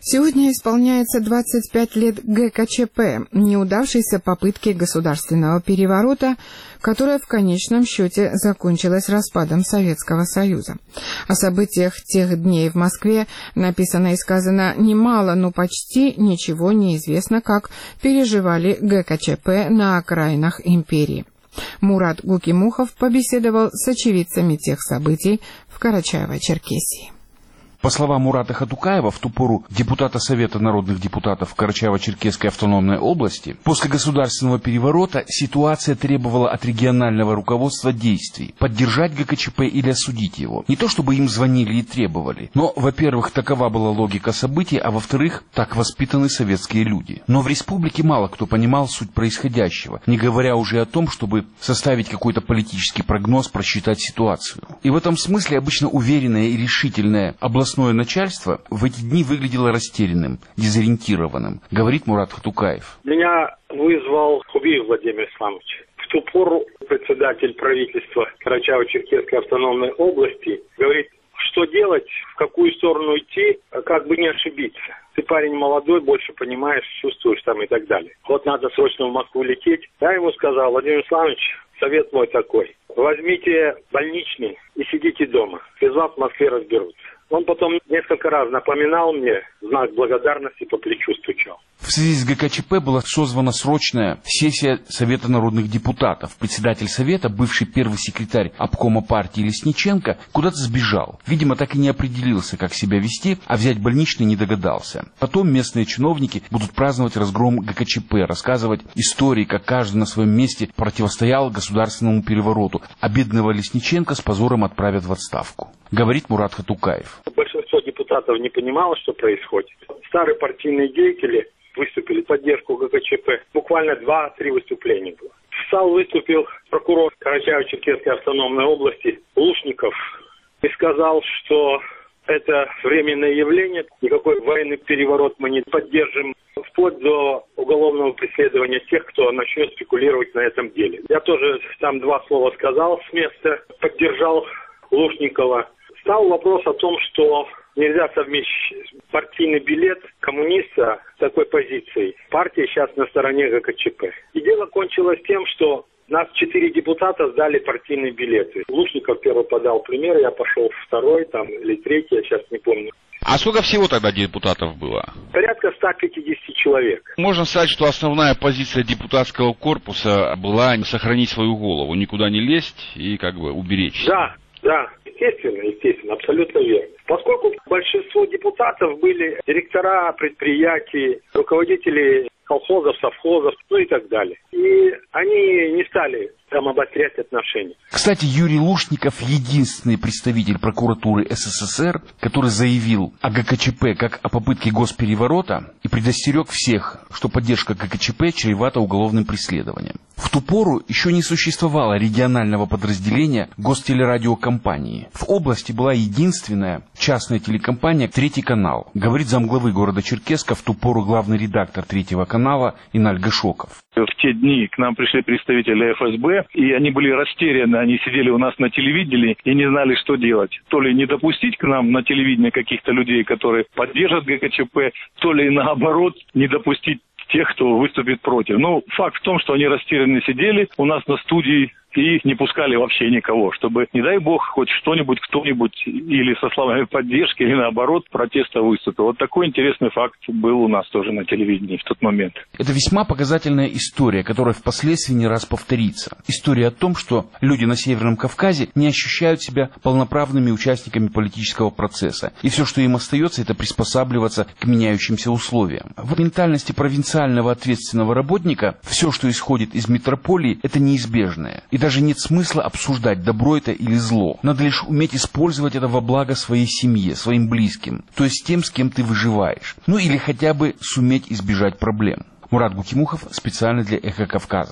Сегодня исполняется 25 лет ГКЧП, неудавшейся попытки государственного переворота, которая в конечном счете закончилась распадом Советского Союза. О событиях тех дней в Москве написано и сказано немало, но почти ничего не известно, как переживали ГКЧП на окраинах империи. Мурат Гукимухов побеседовал с очевидцами тех событий в Карачаево-Черкесии. По словам Мурата Хатукаева, в ту пору депутата Совета народных депутатов Карачаево-Черкесской автономной области, после государственного переворота ситуация требовала от регионального руководства действий, поддержать ГКЧП или осудить его. Не то чтобы им звонили и требовали, но, во-первых, такова была логика событий, а во-вторых, так воспитаны советские люди. Но в республике мало кто понимал суть происходящего, не говоря уже о том, чтобы составить какой-то политический прогноз, просчитать ситуацию. И в этом смысле обычно уверенное и решительное областное начальство в эти дни выглядело растерянным, дезориентированным, говорит Мурат Хатукаев. Меня вызвал Хубиев Владимир Исламович. В ту пору председатель правительства Карачаево-Черкесской автономной области говорит, что делать, в какую сторону идти, как бы не ошибиться. Ты парень молодой, больше понимаешь, чувствуешь там и так далее. Вот надо срочно в Москву лететь. Я ему сказал, Владимир Исламович, совет мой такой. Возьмите больничный и сидите дома. Без вас в Москве разберутся. Он потом несколько раз напоминал мне, в знак благодарности по плечу стучал. В связи с ГКЧП была созвана срочная сессия Совета народных депутатов. Председатель Совета, бывший первый секретарь обкома партии Лесниченко, куда-то сбежал. Видимо, так и не определился, как себя вести, а взять больничный не догадался. Потом местные чиновники будут праздновать разгром ГКЧП, рассказывать истории, как каждый на своем месте противостоял государственному перевороту, а бедного Лесниченко с позором отправят в отставку. Говорит Мурат Хатукаев. Большинство депутатов не понимало, что происходит. Старые партийные деятели выступили в поддержку ГКЧП. Буквально 2-3 выступления было. Встал, выступил прокурор Карачаево-Черкесской автономной области Лушников и сказал, что это временное явление, никакой военный переворот мы не поддержим, вплоть до уголовного преследования тех, кто начнет спекулировать на этом деле. Я тоже там 2 слова сказал с места, поддержал Лушникова. Стал вопрос о том, что нельзя совмещать партийный билет коммуниста с такой позицией. Партия сейчас на стороне ГКЧП. И дело кончилось тем, что нас 4 депутата сдали партийные билеты. Лушников первый подал пример, я пошел второй там, или третий, я сейчас не помню. А сколько всего тогда депутатов было? Порядка 150 человек. Можно сказать, что основная позиция депутатского корпуса была сохранить свою голову, никуда не лезть и как бы уберечься. Да, естественно, абсолютно верно. Поскольку большинство депутатов были директора предприятий, руководители колхозов, совхозов, и так далее. И они не стали там обострять отношения. Кстати, Юрий Лушников единственный представитель прокуратуры СССР, который заявил о ГКЧП как о попытке госпереворота и предостерег всех, что поддержка ГКЧП чревата уголовным преследованием. В ту пору еще не существовало регионального подразделения гостелерадиокомпании. В области была единственная частная телекомпания «Третий канал», говорит замглавы города Черкесска, в ту пору главный редактор Третьего канала Иналь Гашоков. В те дни к нам пришли представители ФСБ, и они были растеряны, они сидели у нас на телевидении и не знали, что делать. То ли не допустить к нам на телевидение каких-то людей, которые поддержат ГКЧП, то ли наоборот не допустить тех, кто выступит против. Но факт в том, что они растерянно сидели у нас на студии и не пускали вообще никого, чтобы, не дай бог, хоть что-нибудь, кто-нибудь или со словами поддержки, или наоборот, протеста выступил. Вот такой интересный факт был у нас тоже на телевидении в тот момент. Это весьма показательная история, которая впоследствии не раз повторится. История о том, что люди на Северном Кавказе не ощущают себя полноправными участниками политического процесса. И все, что им остается, это приспосабливаться к меняющимся условиям. В ментальности провинциального ответственного работника все, что исходит из метрополии, это неизбежное. И даже нет смысла обсуждать, добро это или зло. Надо лишь уметь использовать это во благо своей семье, своим близким, то есть тем, с кем ты выживаешь. Ну или хотя бы суметь избежать проблем. Мурат Гукимухов специально для «Эхо Кавказа».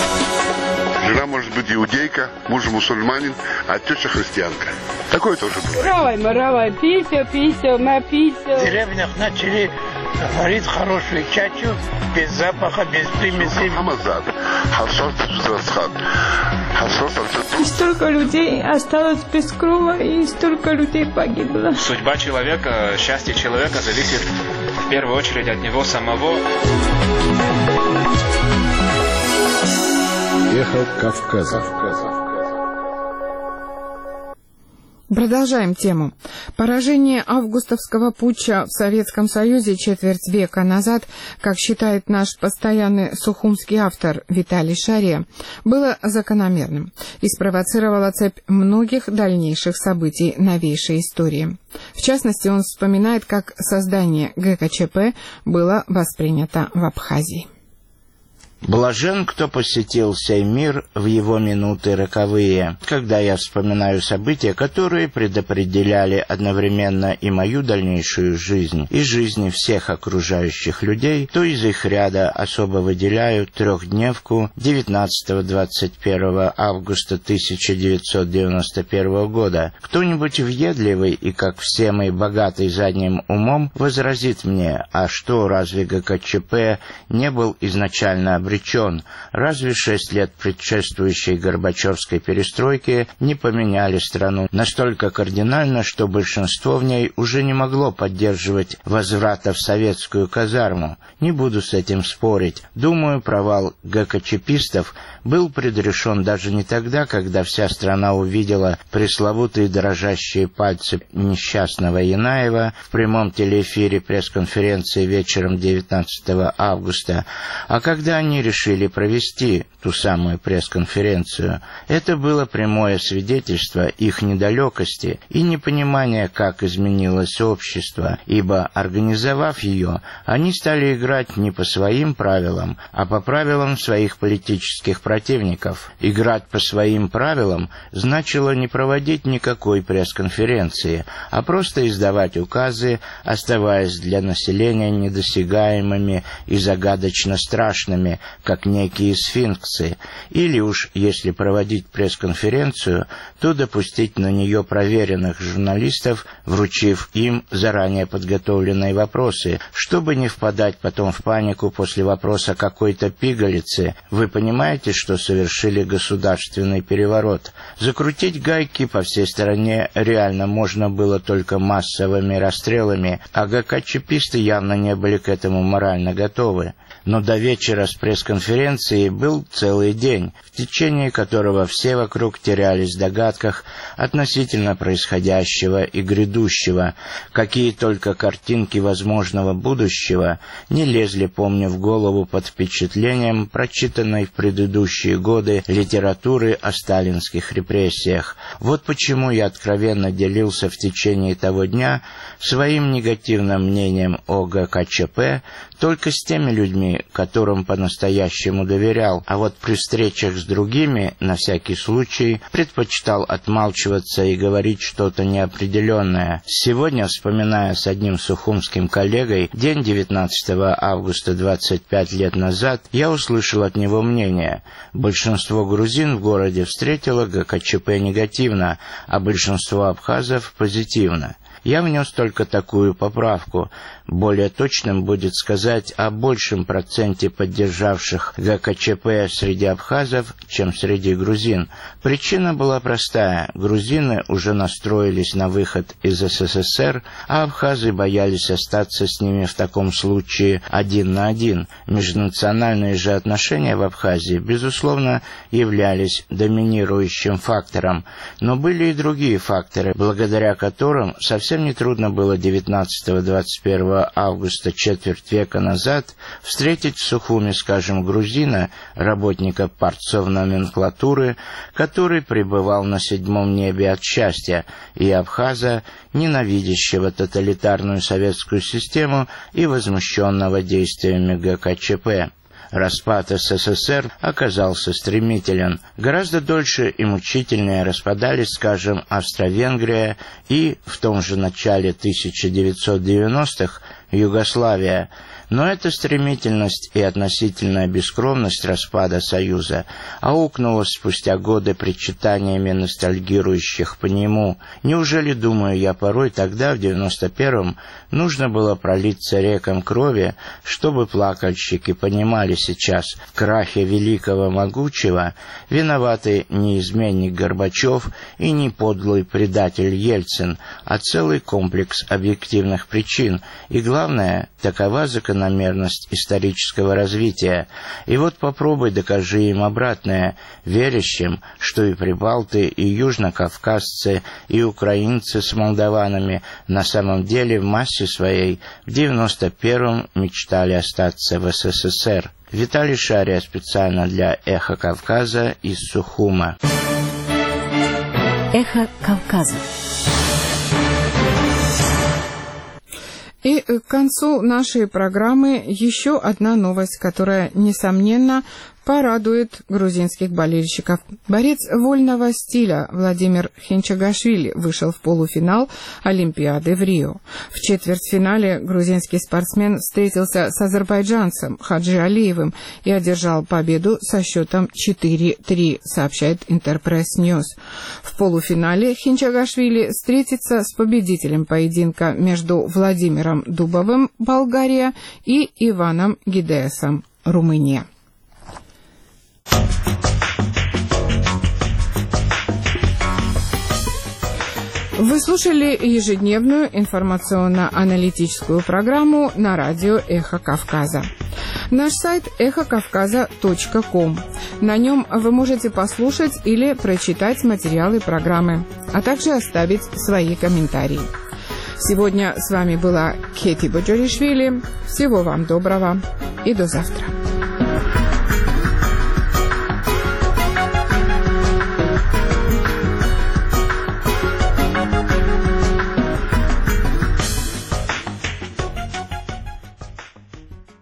Жена может быть иудейка, муж мусульманин, а теща христианка. Такое тоже бывает. Равай, пися, напися. В деревнях начали варить хорошую чачу, без запаха, без примесей. И столько людей осталось без крова, и столько людей погибло. Судьба человека, счастье человека зависит в первую очередь от него самого. Эхо Кавказа. Продолжаем тему. Поражение августовского путча в Советском Союзе четверть века назад, как считает наш постоянный сухумский автор Виталий Шария, было закономерным и спровоцировало цепь многих дальнейших событий новейшей истории. В частности, он вспоминает, как создание ГКЧП было воспринято в Абхазии. Блажен, кто посетил сей мир в его минуты роковые, когда я вспоминаю события, которые предопределяли одновременно и мою дальнейшую жизнь, и жизни всех окружающих людей, то из их ряда особо выделяю трехдневку 19-21 августа 1991 года. Кто-нибудь въедливый и, как все мы, богатый задним умом, возразит мне, а что, разве ГКЧП не был изначально обречен? Разве 6 лет предшествующей Горбачевской перестройки не поменяли страну настолько кардинально, что большинство в ней уже не могло поддерживать возврата в советскую казарму? Не буду с этим спорить. Думаю, провал ГКЧПистов был предрешен даже не тогда, когда вся страна увидела пресловутые дрожащие пальцы несчастного Янаева в прямом телеэфире пресс-конференции вечером 19 августа, а когда они решили провести ту самую пресс-конференцию. Это было прямое свидетельство их недалекости и непонимания, как изменилось общество, ибо, организовав ее, они стали играть не по своим правилам, а по правилам своих политических противников. Играть по своим правилам значило не проводить никакой пресс-конференции, а просто издавать указы, оставаясь для населения недосягаемыми и загадочно страшными, как некие сфинксы, или уж, если проводить пресс-конференцию, то допустить на нее проверенных журналистов, вручив им заранее подготовленные вопросы, чтобы не впадать потом в панику после вопроса какой-то пигалицы. Вы понимаете, что совершили государственный переворот? Закрутить гайки по всей стране реально можно было только массовыми расстрелами, а ГКЧПисты явно не были к этому морально готовы. Но до вечера с пресс-конференции был целый день, в течение которого все вокруг терялись в догадках относительно происходящего и грядущего. Какие только картинки возможного будущего не лезли, помню, в голову под впечатлением прочитанной в предыдущие годы литературы о сталинских репрессиях. Вот почему я откровенно делился в течение того дня своим негативным мнением о ГКЧП только с теми людьми, которым по-настоящему доверял, а вот при встречах с другими, на всякий случай, предпочитал отмалчиваться и говорить что-то неопределенное. Сегодня, вспоминая с одним сухумским коллегой день 19 августа 25 лет назад, я услышал от него мнение: большинство грузин в городе встретило ГКЧП негативно, а большинство абхазов позитивно. Я внес только такую поправку. Более точным будет сказать о большем проценте поддержавших ГКЧП среди абхазов, чем среди грузин. Причина была простая. Грузины уже настроились на выход из СССР, а абхазы боялись остаться с ними в таком случае один на один. Межнациональные же отношения в Абхазии, безусловно, являлись доминирующим фактором. Но были и другие факторы, благодаря которым совсем нетрудно было 19-21 августа четверть века назад встретить в Сухуме, скажем, грузина, работника партсовноменклатуры, который пребывал на седьмом небе от счастья, и абхаза, ненавидящего тоталитарную советскую систему и возмущенного действиями ГКЧП. Распад СССР оказался стремителен. Гораздо дольше и мучительнее распадались, скажем, Австро-Венгрия и в том же начале 1990-х Югославия. Но эта стремительность и относительная бескровность распада Союза аукнулась спустя годы причитаниями ностальгирующих по нему. Неужели, думаю я порой, тогда, в 91-м, нужно было пролиться рекам крови, чтобы плакальщики понимали сейчас, в крахе великого могучего виноваты не изменник Горбачев и не подлый предатель Ельцин, а целый комплекс объективных причин, и главное, такова закономерность исторического развития. И вот попробуй докажи им обратное, верящим, что и прибалты, и южнокавказцы, и украинцы с молдаванами на самом деле в массе своей в 91-м мечтали остаться в СССР. Виталий Шария специально для «Эхо Кавказа» из Сухума. «Эхо Кавказа». И к концу нашей программы еще одна новость, которая, несомненно, порадует грузинских болельщиков. Борец вольного стиля Владимир Хинчагашвили вышел в полуфинал Олимпиады в Рио. В четвертьфинале грузинский спортсмен встретился с азербайджанцем Хаджи Алиевым и одержал победу со счетом 4-3, сообщает Интерпресс Ньюс. В полуфинале Хинчагашвили встретится с победителем поединка между Владимиром Дубовым, Болгария, и Иваном Гидеасом, Румыния. Вы слушали ежедневную информационно-аналитическую программу на радио «Эхо Кавказа». Наш сайт эхокавказа.ком. На нем вы можете послушать или прочитать материалы программы, а также оставить свои комментарии. Сегодня с вами была Кети Боджоришвили. Всего вам доброго и до завтра.